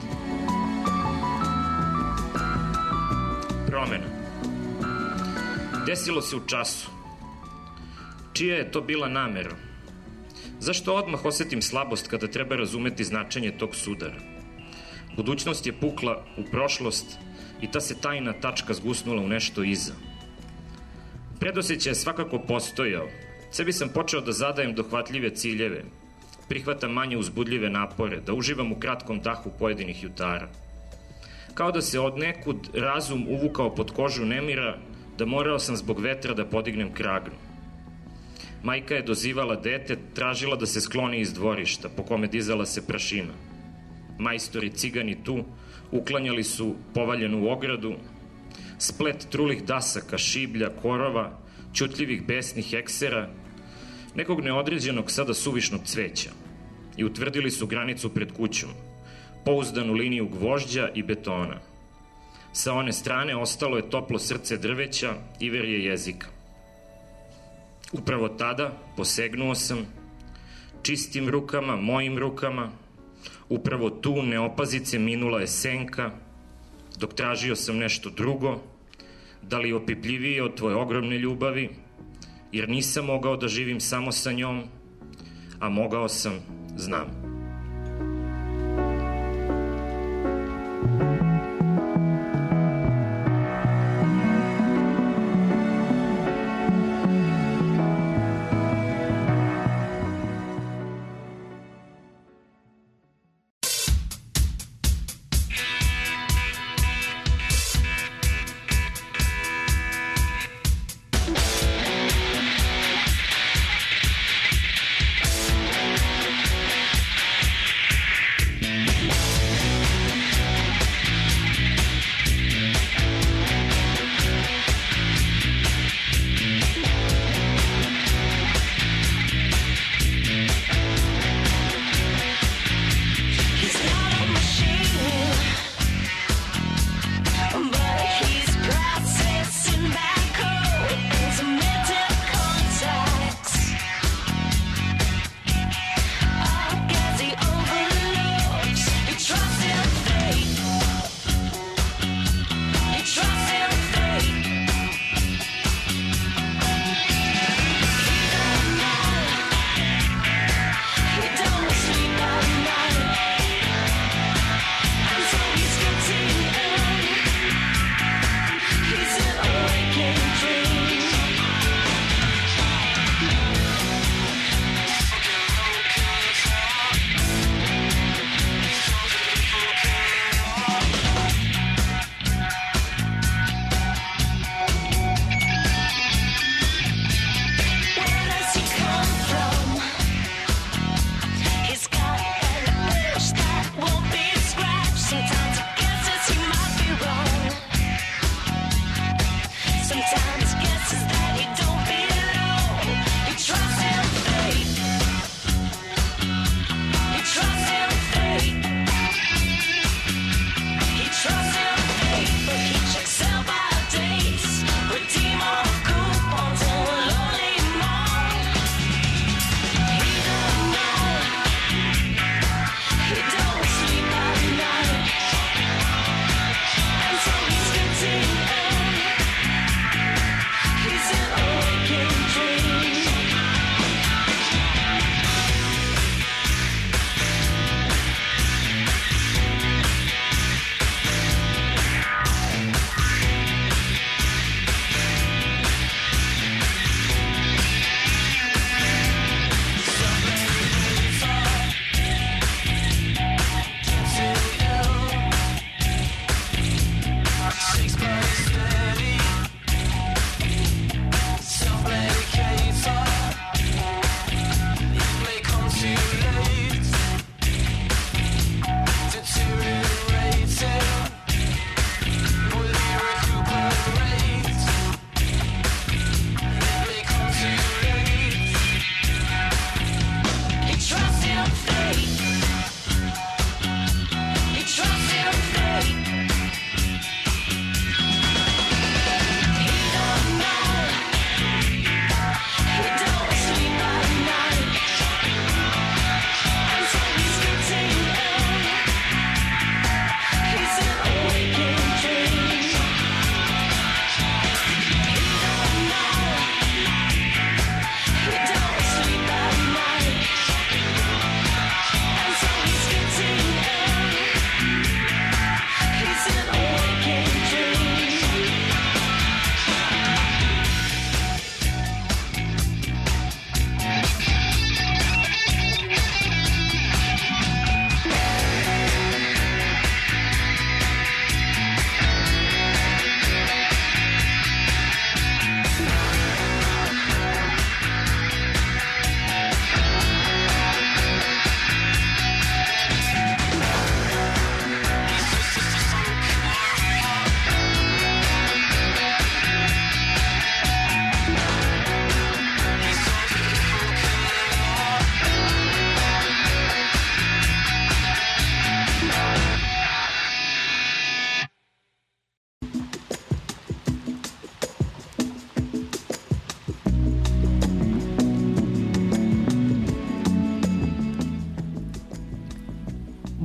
Promena. Desilo se u času. Čija je to bila namera? Zašto odmah osetim slabost kada treba razumeti značenje tog sudara? Budućnost je pukla u prošlost i ta se tajna tačka zgusnula u nešto iza. Predosećaj je svakako postojao. Sebi sam počeo da zadajem dohvatljive ciljeve, prihvatam manje uzbudljive napore, da uživam u kratkom dahu pojedinih jutara. Kao da se od nekud razum uvukao pod kožu nemira, da morao sam zbog vetra da podignem kragnu. Majka je dozivala dete, tražila da se skloni iz dvorišta, po kome dizala se prašina. Majstori cigani tu uklanjali su povaljenu ogradu, splet trulih dasaka, šiblja, korova, ćutljivih besnih eksera, nekog neodređenog sada suvišnog cveća, i utvrdili su granicu pred kućom, pouzdanu liniju gvožđa i betona. Sa one strane ostalo je toplo srce drveća i verje jezika. Upravo tada posegnuo sam, čistim rukama, mojim rukama, upravo tu neopazice minula je senka, dok tražio sam nešto drugo, da li opipljivije od tvoje ogromne ljubavi, jer nisam mogao da živim samo sa njom, a mogao sam, znam.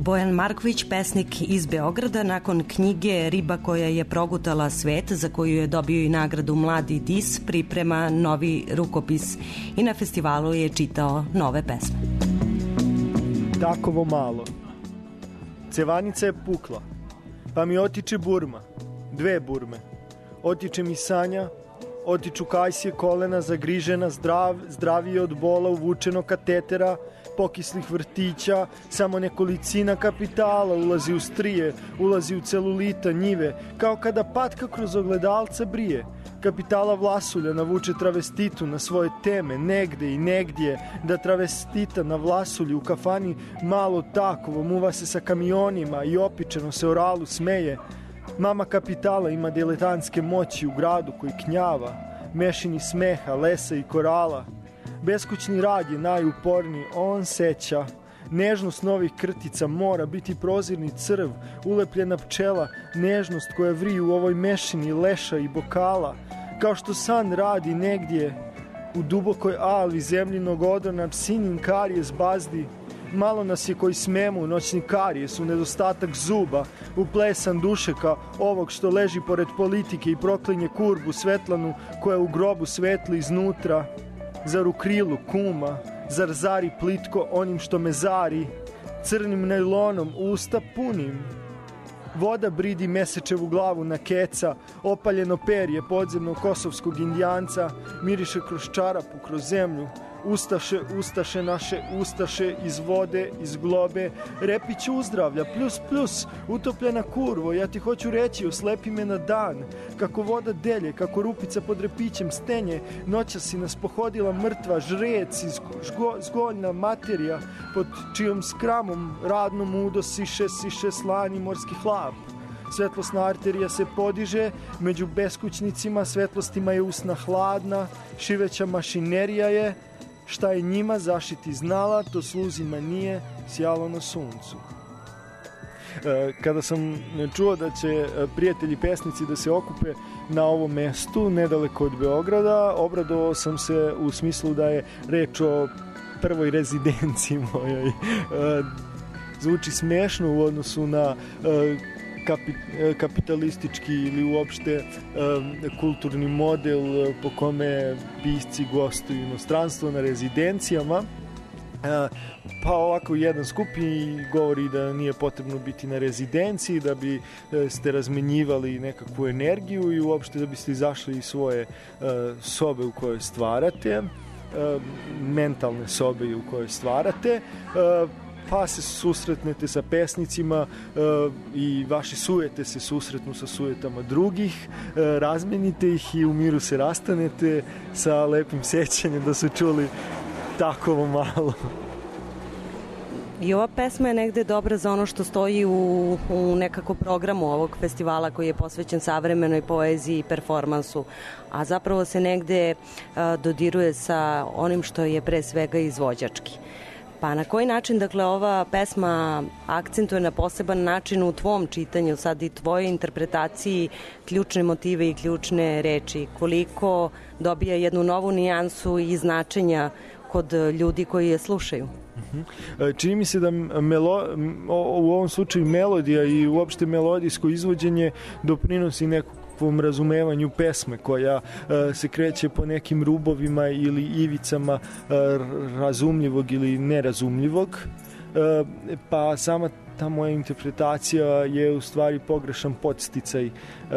Bojan Marković, pesnik iz Beograda, nakon knjige Riba koja je progutala svet, za koju je dobio i nagradu Mladi dis, priprema novi rukopis i na festivalu je čitao nove pesme. Takovo malo. Cevanica je pukla, pa mi otiče burma, dve burme. Otiče mi sanja, otiču kajsije kolena, zagrižena, zdrav, zdravije od bola, uvučenog katetera, pokislih vrtića, samo nekolicina kapitala ulazi u strije, ulazi u celulita, njive, kao kada patka kroz ogledalca brije. Kapitala vlasulja navuče travestitu na svoje teme, negde i negdje, da travestita na vlasulju u kafani malo takovo muva se sa kamionima i opičeno se oralu smeje. Mama kapitala ima diletantske moći u gradu koji knjava, mešini smeha, lesa i korala. Beskućni rad je najuporniji, on seća. Nežnost novih krtica mora biti prozirni crv, ulepljena pčela, nežnost koja vrije u ovoj mešini leša i bokala. Kao što san radi negdje u dubokoj alvi zemljinog odrona psinin karijes bazdi. Malo nas je koji smemo, noćni karijes u nedostatak zuba, uplesan dušeka ovog što leži pored politike i proklinje kurbu Svetlanu koja u grobu svetli iznutra. Zar u krilu kuma, zar zari plitko onim što me zari, crnim najlonom usta punim. Voda bridi mesečevu glavu na keca, opaljeno perje podzemnog kosovskog indijanca, miriše kroz čarapu, kroz zemlju. Ustaše, ustaše naše, ustaše iz vode, iz globe, repić uzdravlja, plus, plus, utopljena kurvo, ja ti hoću reći, oslepi me na dan, kako voda delje, kako rupica pod repićem stenje, noća si nas pohodila mrtva, žrec, zgo, zgoljna materija, pod čijom skramom radnom udo siše, siše slani morski hlap. Svetlosna arterija se podiže, među beskućnicima svetlostima je usna hladna, šiveća mašinerija je, šta je njima zaštiti znala, to sluzima nije sjalo na suncu. Kada sam čuo da će prijatelji pesnici da se okupe na ovom mestu, nedaleko od Beograda, obradovao sam se u smislu da je reč o prvoj rezidenciji mojoj. Zvuči smešno u odnosu na kapitalistički ili uopšte kulturni model po kome pisci gostuju inostranstvo na rezidencijama. Pa ovako jedan skup i govori da nije potrebno biti na rezidenciji, da bi ste razmenjivali nekakvu energiju i uopšte da biste izašli iz svoje sobe u kojoj stvarate, mentalne sobe u kojoj stvarate, pa se susretnete sa pesnicima uh, i vaši sujete se susretnu sa sujetama drugih, uh, razmenite ih i u miru se rastanete sa lepim sećanjem da su čuli takovo malo. I ova pesma je negde dobra za ono što stoji u, u nekako programu ovog festivala koji je posvećen savremenoj poeziji i performansu, a zapravo se negde uh, dodiruje sa onim što je pre svega izvođački. Pa na koji način, dakle, ova pesma akcentuje na poseban način u tvom čitanju, sad i tvojoj interpretaciji, ključne motive i ključne reči? Koliko dobija jednu novu nijansu i značenja kod ljudi koji je slušaju? Čini mi se da melo, u ovom slučaju melodija i uopšte melodijsko izvođenje doprinosi nekakvom razumevanju pesme koja se kreće po nekim rubovima ili ivicama razumljivog ili nerazumljivog, pa sama ta moja interpretacija je u stvari pogrešan podsticaj,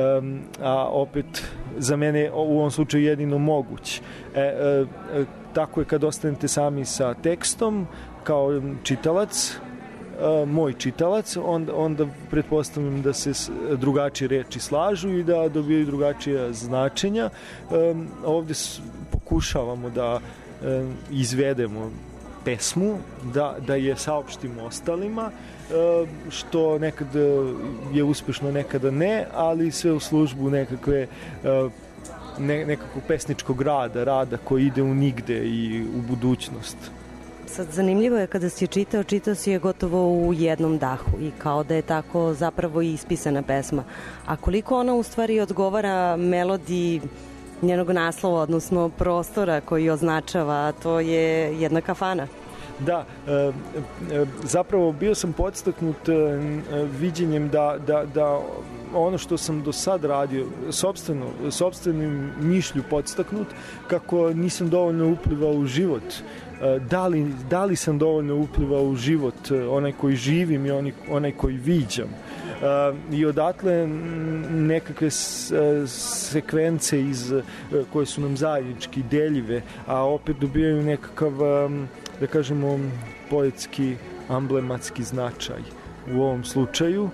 a opet za mene u ovom slučaju jedino moguć. E, tako je kad ostanete sami sa tekstom kao čitalac, moj čitalac, onda, onda pretpostavljam da se drugačije reči slažu i da dobijaju drugačija značenja. Ovde pokušavamo da izvedemo pesmu, da, da je saopštimo ostalima, što nekada je uspešno, nekada ne, ali sve u službu nekakve ne, nekakvog pesničkog rada, rada koji ide u nigde i u budućnost. Sad zanimljivo je kada si čitao, čitao si je gotovo u jednom dahu i kao da je tako zapravo i ispisana pesma. A koliko ona u stvari odgovara melodiji njenog naslova, odnosno prostora koji označava, to je jedna kafana? Da, zapravo bio sam podstaknut viđenjem da, da, da ono što sam do sad radio, sopstveno, sopstvenim mišlju podstaknut, kako nisam dovoljno uplivao u život. Da li, da li sam dovoljno uplivao u život, onaj koji živim i onaj, onaj koji viđam. I odatle nekakve sekvence iz, koje su nam zajednički deljive, a opet dobijaju nekakav, da kažemo, poetski, amblematski značaj u ovom slučaju.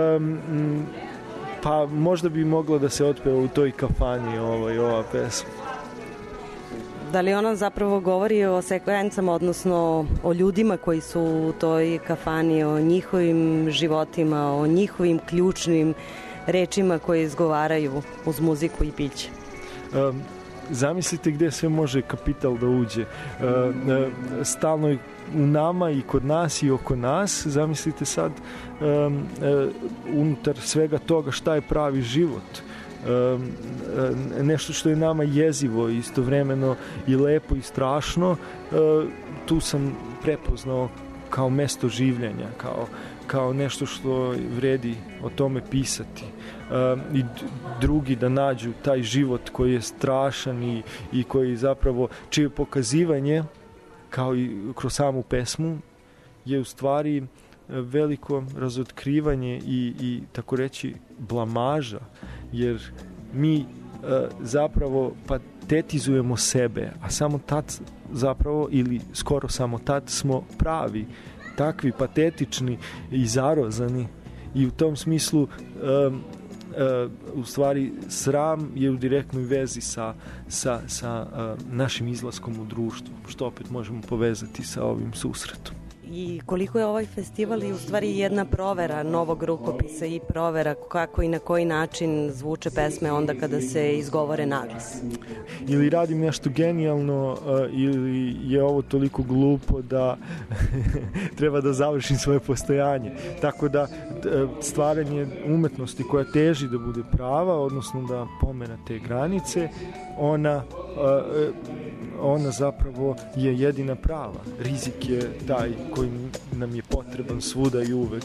Pa možda bi mogla da se otpeva u toj kafani ovaj, ova pesma. Da li ona zapravo govori o sekvencama, odnosno o ljudima koji su u toj kafani, o njihovim životima, o njihovim ključnim rečima koje izgovaraju uz muziku i piće? Um, zamislite gde sve može kapital da uđe. Uh, uh, stalno je u nama i kod nas i oko nas. Zamislite sad um, uh, unutar svega toga šta je pravi život. Um, nešto što je nama jezivo, istovremeno i lepo i strašno, uh, tu sam prepoznao kao mesto življenja, kao, kao nešto što vredi o tome pisati. Um, i drugi da nađu taj život koji je strašan i, i koji zapravo, čije pokazivanje kao i kroz samu pesmu je u stvari veliko razotkrivanje i, i tako reći blamaža, jer mi e, zapravo patetizujemo sebe, a samo tad zapravo, ili skoro samo tad smo pravi, takvi patetični i zarozani, i u tom smislu e, e, u stvari sram je u direktnoj vezi sa, sa, sa e, našim izlaskom u društvo, što opet možemo povezati sa ovim susretom. I koliko je ovaj festival i u stvari jedna provera novog rukopisa i provera kako i na koji način zvuče pesme onda kada se izgovore naglas. Ili radim nešto genijalno ili je ovo toliko glupo da treba da završim svoje postojanje. Tako da stvaranje umetnosti koja teži da bude prava, odnosno da pomena te granice, ona ona zapravo je jedina prava. Rizik je taj koji nam je potreban svuda i uvek.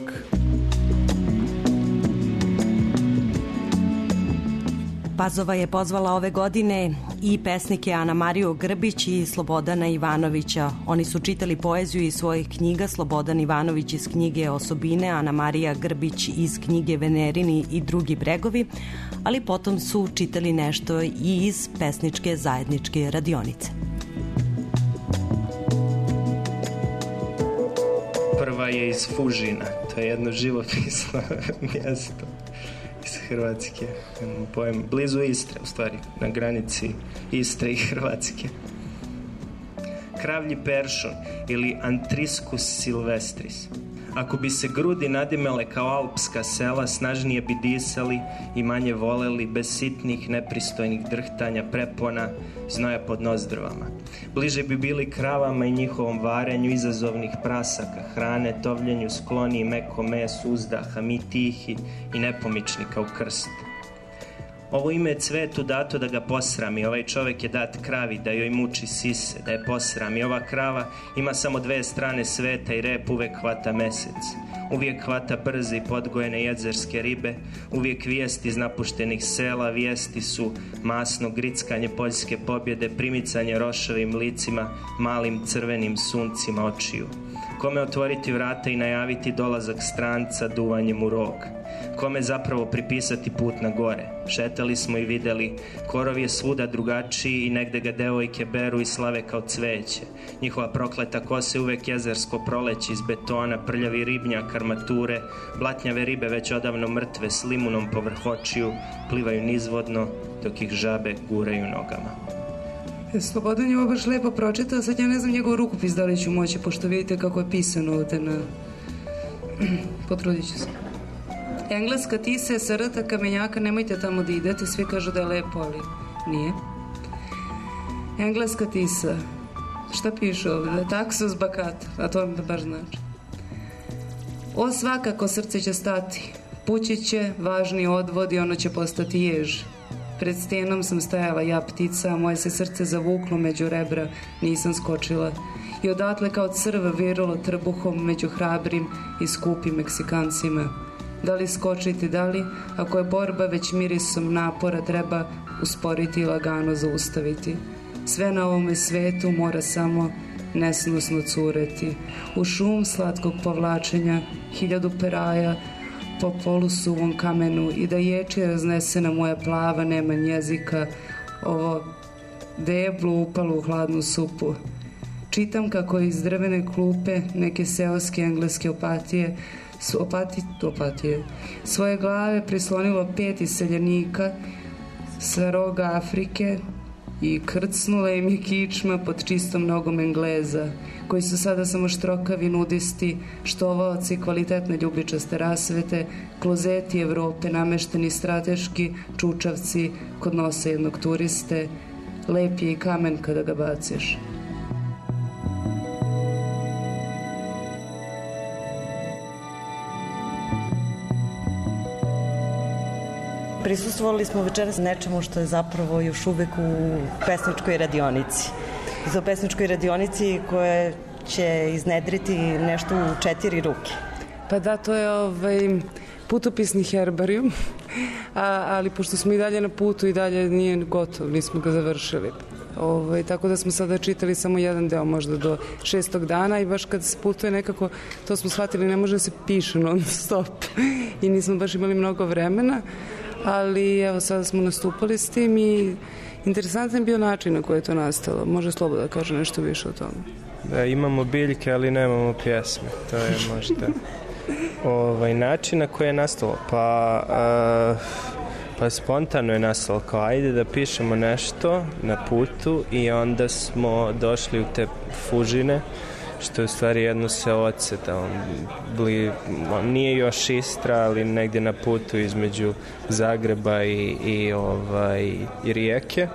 Pazova je pozvala ove godine i pesnike Ana Mariju Grbić i Slobodana Ivanovića. Oni su čitali poeziju iz svojih knjiga, Slobodan Ivanović iz knjige Osobine, Ana Marija Grbić iz knjige Venerini i drugi bregovi, ali potom su čitali nešto i iz pesničke zajedničke radionice. Prva je iz Fužina, to je jedno živopisno mjesto iz Hrvatske, pojem blizu Istre, u stvari, na granici Istre i Hrvatske. Kravlji peršun ili Antriscus silvestris. Ako bi se grudi nadimele kao alpska sela, snažnije bi disali i manje voleli, bez sitnih, nepristojnih drhtanja, prepona, znoja pod nozdrvama. Bliže bi bili kravama i njihovom varenju, izazovnih prasaka, hrane, tovljenju, skloni i meko mesu, uzdaha, mi tihi i nepomični kao krst. Ovo ime je cvetu dato da ga posrami, ovaj čovek je dat kravi da joj muči sise, da je posrami. Ova krava ima samo dve strane sveta i rep uvek hvata mesec. Uvijek hvata brze i podgojene jezerske ribe, uvijek vijesti iz napuštenih sela, vijesti su masno grickanje poljske pobjede, primicanje rošavim licima, malim crvenim suncima očiju. Kome otvoriti vrata i najaviti dolazak stranca duvanjem u rog? Kome zapravo pripisati put na gore? Šetali smo i videli, korov je svuda drugačiji i negde ga devojke beru i slave kao cveće. Njihova prokleta kosa je uvek jezersko proleće iz betona, prljavi ribnjak, armature, blatnjave ribe već odavno mrtve s limunom povrh očiju, plivaju nizvodno dok ih žabe guraju nogama. Slobodan je ovo baš lepo pročitao, sad ja ne znam njegov rukopis da li ću moći, pošto vidite kako je pisano ovde na... Potrudit ću se. Engleska tisa je sa rta kamenjaka, nemojte tamo da idete, svi kažu da je lepo, ali nije. Engleska tisa, šta piše ovde? Taxus bakat, a to mi da baš znači. O, svakako srce će stati, pući će, važni odvod i ono će postati jež. Pred stenom sam stajala ja ptica, moje se srce zavuklo među rebra, nisam skočila. i odatle kao crv viralo trbuhom među hrabrim i skupim Meksikancima. Da li skočiti, da li, ako je borba već mirisom napora, treba usporiti i lagano zaustaviti. Sve na ovome svetu mora samo nesnosno cureti. U šum slatkog povlačenja, hiljadu peraja po polusuvom kamenu i da ječi raznesena moja plava nemanj jezika, ovo deblu upalo u hladnu supu. Čitam kako iz drvene klupe neke seoske engleske opatije Opati, opatije. Svoje glave prislonilo pet iseljenika sa roga Afrike i krcnula im je kičma pod čistom nogom Engleza, koji su sada samo štrokavi nudisti, štovaoci kvalitetne ljubičaste rasvete, klozeti Evrope namešteni strateški, čučavci kod nosa jednog turiste, lep je i kamen kada ga baciš. Prisustvovali smo večeras nečemu što je zapravo još uvek u pesničkoj radionici. Za pesničkoj radionici koja će iznedriti nešto u četiri ruke. Pa da, to je ovaj putopisni herbarijum, a, ali pošto smo i dalje na putu i dalje nije gotov, nismo ga završili. Ovaj, tako da smo sada čitali samo jedan deo, možda do šestog dana i baš kad se putuje nekako, to smo shvatili, ne može da se piše non stop i nismo baš imali mnogo vremena. Ali evo sada smo nastupali s tim i interesantan je bio način na koji je to nastalo. Može Slobo da kaže nešto više o tome. Da, imamo biljke, ali nemamo pjesme. To je možda ovaj, način na koji je nastalo. Pa, a, pa spontano je nastalo kao ajde da pišemo nešto na putu i onda smo došli u te Fužine, što je u stvari jedno seoce, da on, bli, on nije još Istra, ali negdje na putu između Zagreba i, i, ovaj, i Rijeke.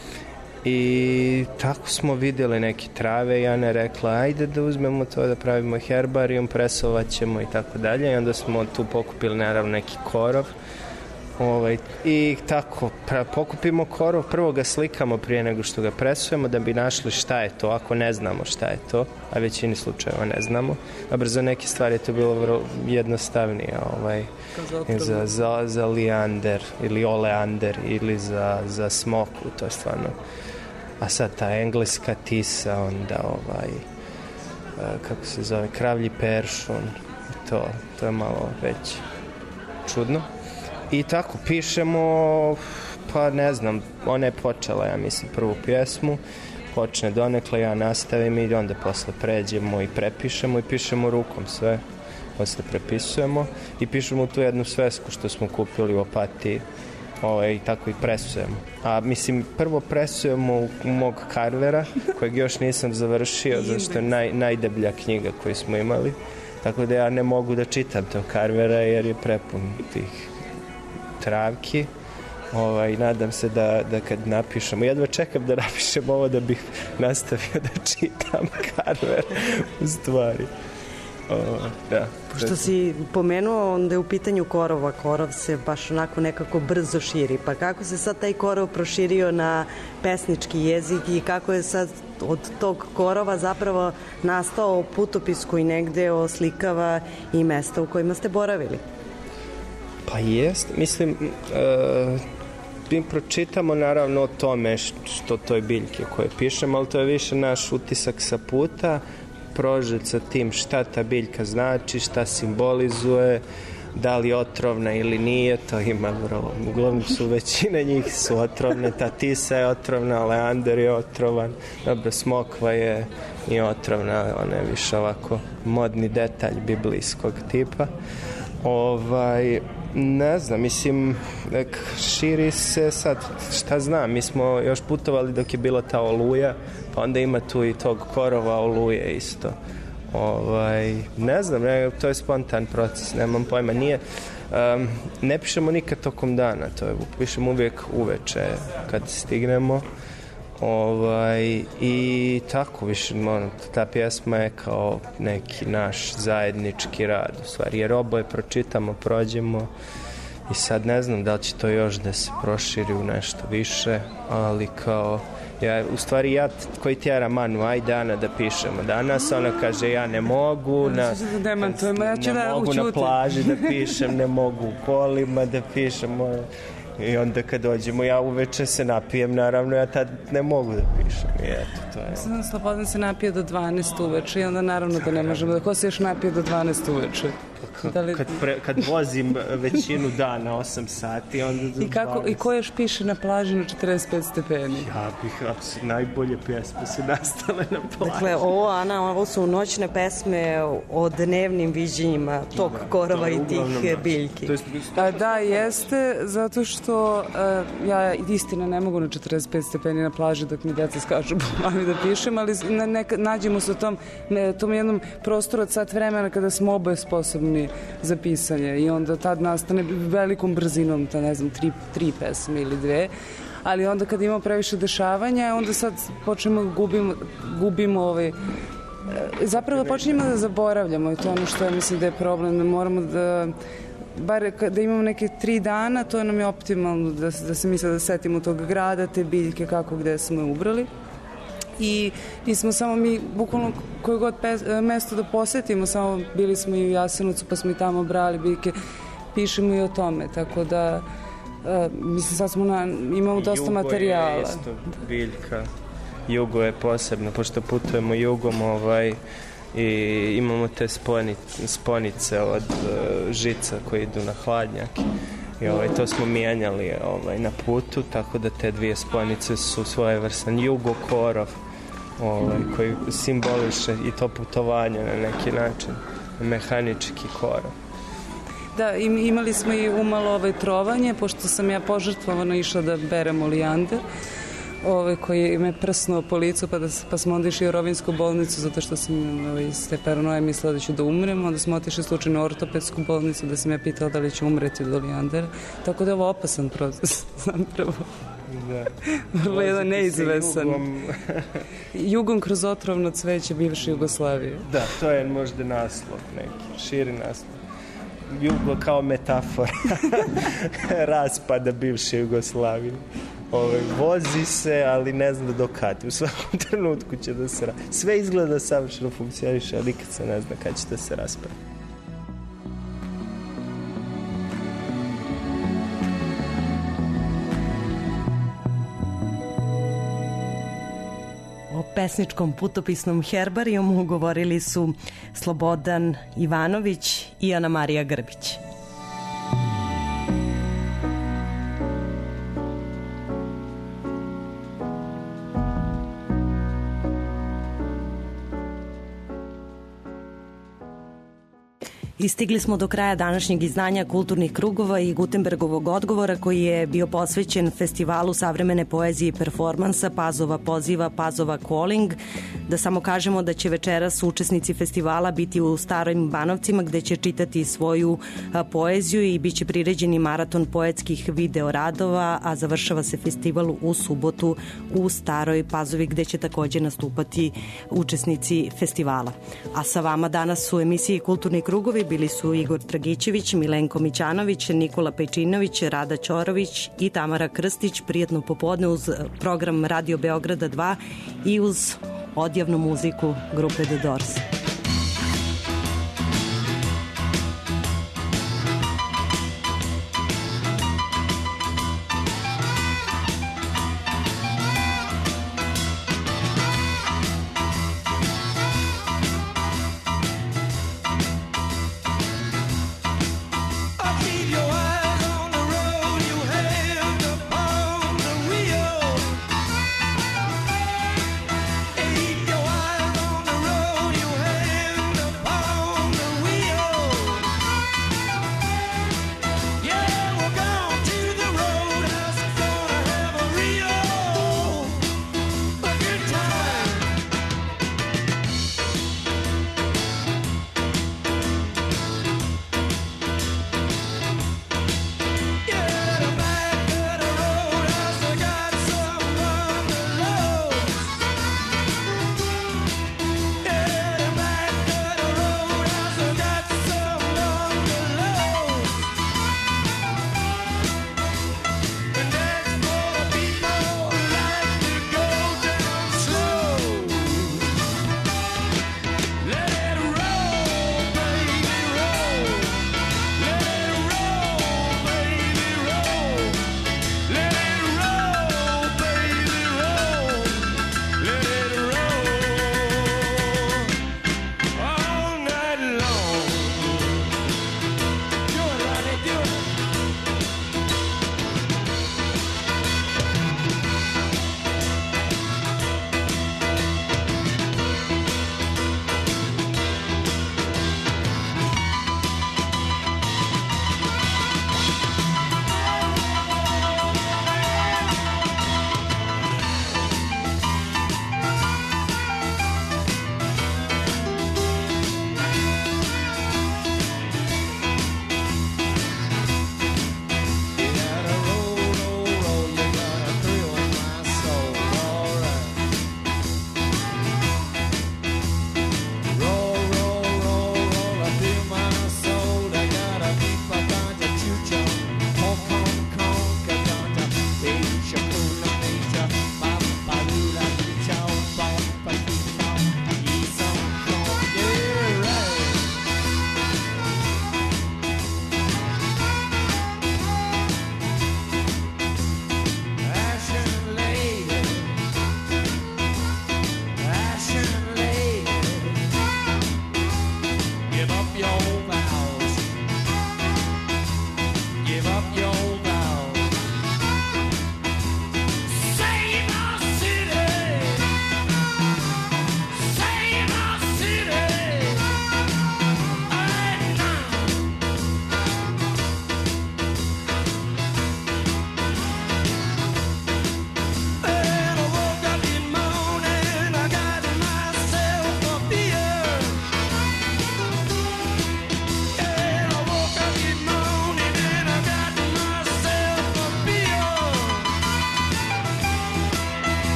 I tako smo vidjeli neke trave i Ana je rekla ajde da uzmemo to da pravimo herbarijum, presovat ćemo i tako dalje. I onda smo tu pokupili naravno neki korov. Ovaj, i tako pra, pokupimo korov, prvo ga slikamo prije nego što ga presujemo da bi našli šta je to, ako ne znamo šta je to, a većini slučajeva ne znamo. Dobro, za neke stvari je to bilo vrlo jednostavnije, ovaj, za, za, za liander ili oleander ili za, za smoku, to je stvarno. A sad ta engleska tisa, onda ovaj, kako se zove, kravlji peršun, to, to je malo već čudno. I tako pišemo, pa ne znam, ona je počela, ja mislim, prvu pjesmu, počne donekle, ja nastavim i onda posle pređemo i prepišemo i pišemo rukom sve, posle prepisujemo i pišemo tu jednu svesku što smo kupili u Opatiji ovaj, i tako i presujemo. A mislim, prvo presujemo u mog Carvera, kojeg još nisam završio, zašto je naj, najdeblja knjiga koju smo imali, tako da ja ne mogu da čitam to Carvera jer je prepun tih travki. Ovaj, nadam se da, da kad napišemo, jedva čekam da napišem ovo da bih nastavio da čitam Carver u stvari. O, da. Pošto si pomenuo, onda je u pitanju korova. Korov se baš onako nekako brzo širi. Pa kako se sad taj korov proširio na pesnički jezik i kako je sad od tog korova zapravo nastao putopis koji negde oslikava i mesta u kojima ste boravili? Pa jest, mislim, e, mi pročitamo naravno o tome što toj biljke koje pišemo, ali to je više naš utisak sa puta, prožet sa tim šta ta biljka znači, šta simbolizuje, da li je otrovna ili nije, to ima vrlo. Uglavnom su većina njih su otrovne, ta tisa je otrovna, oleander je otrovan, dobro, smokva je i otrovna, ona je više ovako modni detalj biblijskog tipa. Ovaj, ne znam, mislim, širi se sad, šta znam, mi smo još putovali dok je bila ta oluja, pa onda ima tu i tog korova oluje isto. Ovaj, ne znam, ne, to je spontan proces, nemam pojma, nije, um, ne pišemo nikad tokom dana, to je, pišemo uvijek uveče kad stignemo. Ovaj, i tako više, ono, ta pjesma je kao neki naš zajednički rad u stvari, jer oboje pročitamo, prođemo i sad ne znam da li će to još da se proširi u nešto više, ali kao Ja, u stvari ja koji tjera Manu, ajde Ana da pišemo danas, ona kaže ja ne mogu na, ne mogu na plaži da pišem, ne mogu u kolima da pišem, i onda kad dođemo ja uveče se napijem, naravno ja tad ne mogu da pišem i eto to je. Sam slobodan se napije do dvanaest uveče i onda naravno da ne možemo, da ko se još napije do dvanaest uveče? Da li... kad, pre, kad vozim većinu dana osam sati onda do I, kako, i ko još piše na plaži na četrdeset pet stepeni? Ja bih, najbolje pjesme su nastale na plaži. Dakle, ovo, Ana, ovo su noćne pesme o dnevnim viđenjima tog da, korova i tih biljki. A, da, jeste, zato što a, ja istina ne mogu na četrdeset pet stepeni na plaži dok mi djeca skaču po mami da pišem, ali ne, ne, nađemo se u tom, ne, tom jednom prostoru od sat vremena kada smo oboje sposobni za pisanje i onda tad nastane velikom brzinom, ta ne znam, tri, tri pesme ili dve, ali onda kad imamo previše dešavanja, onda sad počnemo gubimo, gubimo ovaj, zapravo počinjemo da zaboravljamo i to ono što ja mislim da je problem, da moramo da bar da imamo neke tri dana, to nam je optimalno da, da se mi sada setimo tog grada, te biljke, kako, gde smo je ubrali. I nismo samo mi, bukvalno koje god pes, mesto da posetimo, samo bili smo i u Jasenovcu pa smo i tamo brali biljke, pišemo i o tome, tako da uh, mislim sad smo na, imamo dosta Jugo materijala. Jugo je isto biljka, Jugo je posebno, pošto putujemo jugom ovaj, i imamo te sponice, sponice od uh, žica koji idu na hladnjak. I ovaj, to smo mijenjali ovaj, na putu, tako da te dvije spojnice su svojevrstan Jugo korov, ovaj, koji simboliše i to putovanje na neki način, mehanički korov. Da, imali smo i umalo ovaj, trovanje, pošto sam ja požrtvovano išla da berem olijander, ovaj, koji me prsnuo po licu, pa, da, pa smo onda išli u Rovinjsku bolnicu, zato što sam ovaj, iz te paranoje mislila da ću da umrem, onda smo otišli slučajno u ortopedsku bolnicu, da sam ja pitala da li ću umreti od olijandera, tako da je ovo opasan proces, zapravo. Da. Vrlo jedan neizvesan. Jugom. Jugom kroz otrovno cveće bivše Jugoslavije. Da, to je možda naslov neki, širi naslov. Jugo kao metafora raspada bivše Jugoslavije. Ove, vozi se, ali ne zna do kad. U svakom trenutku će da se raspada. Sve izgleda savršeno funkcioniše, ali nikad se ne zna kad će da se raspada. O pesničkom putopisnom herbarijumu govorili su Slobodan Ivanović i Ana Marija Grbić. I stigli smo do kraja današnjeg izdanja Kulturnih krugova i Gutenbergovog odgovora koji je bio posvećen Festivalu savremene poezije i performansa Pazova poziva, Pazova calling. Da samo kažemo da će večeras učesnici festivala biti u Starim Banovcima gde će čitati svoju poeziju i bit će priređeni maraton poetskih video radova, a završava se festival u subotu u Staroj Pazovi gde će takođe nastupati učesnici festivala. A sa vama danas u emisiji Kulturni krugovi bili su Igor Dragićević, Milenko Mićanović, Nikola Pejčinović, Rada Ćorović i Tamara Krstić. Prijetno popodne uz program Radio Beograda dva i uz odjavnu muziku grupe The Doors. You your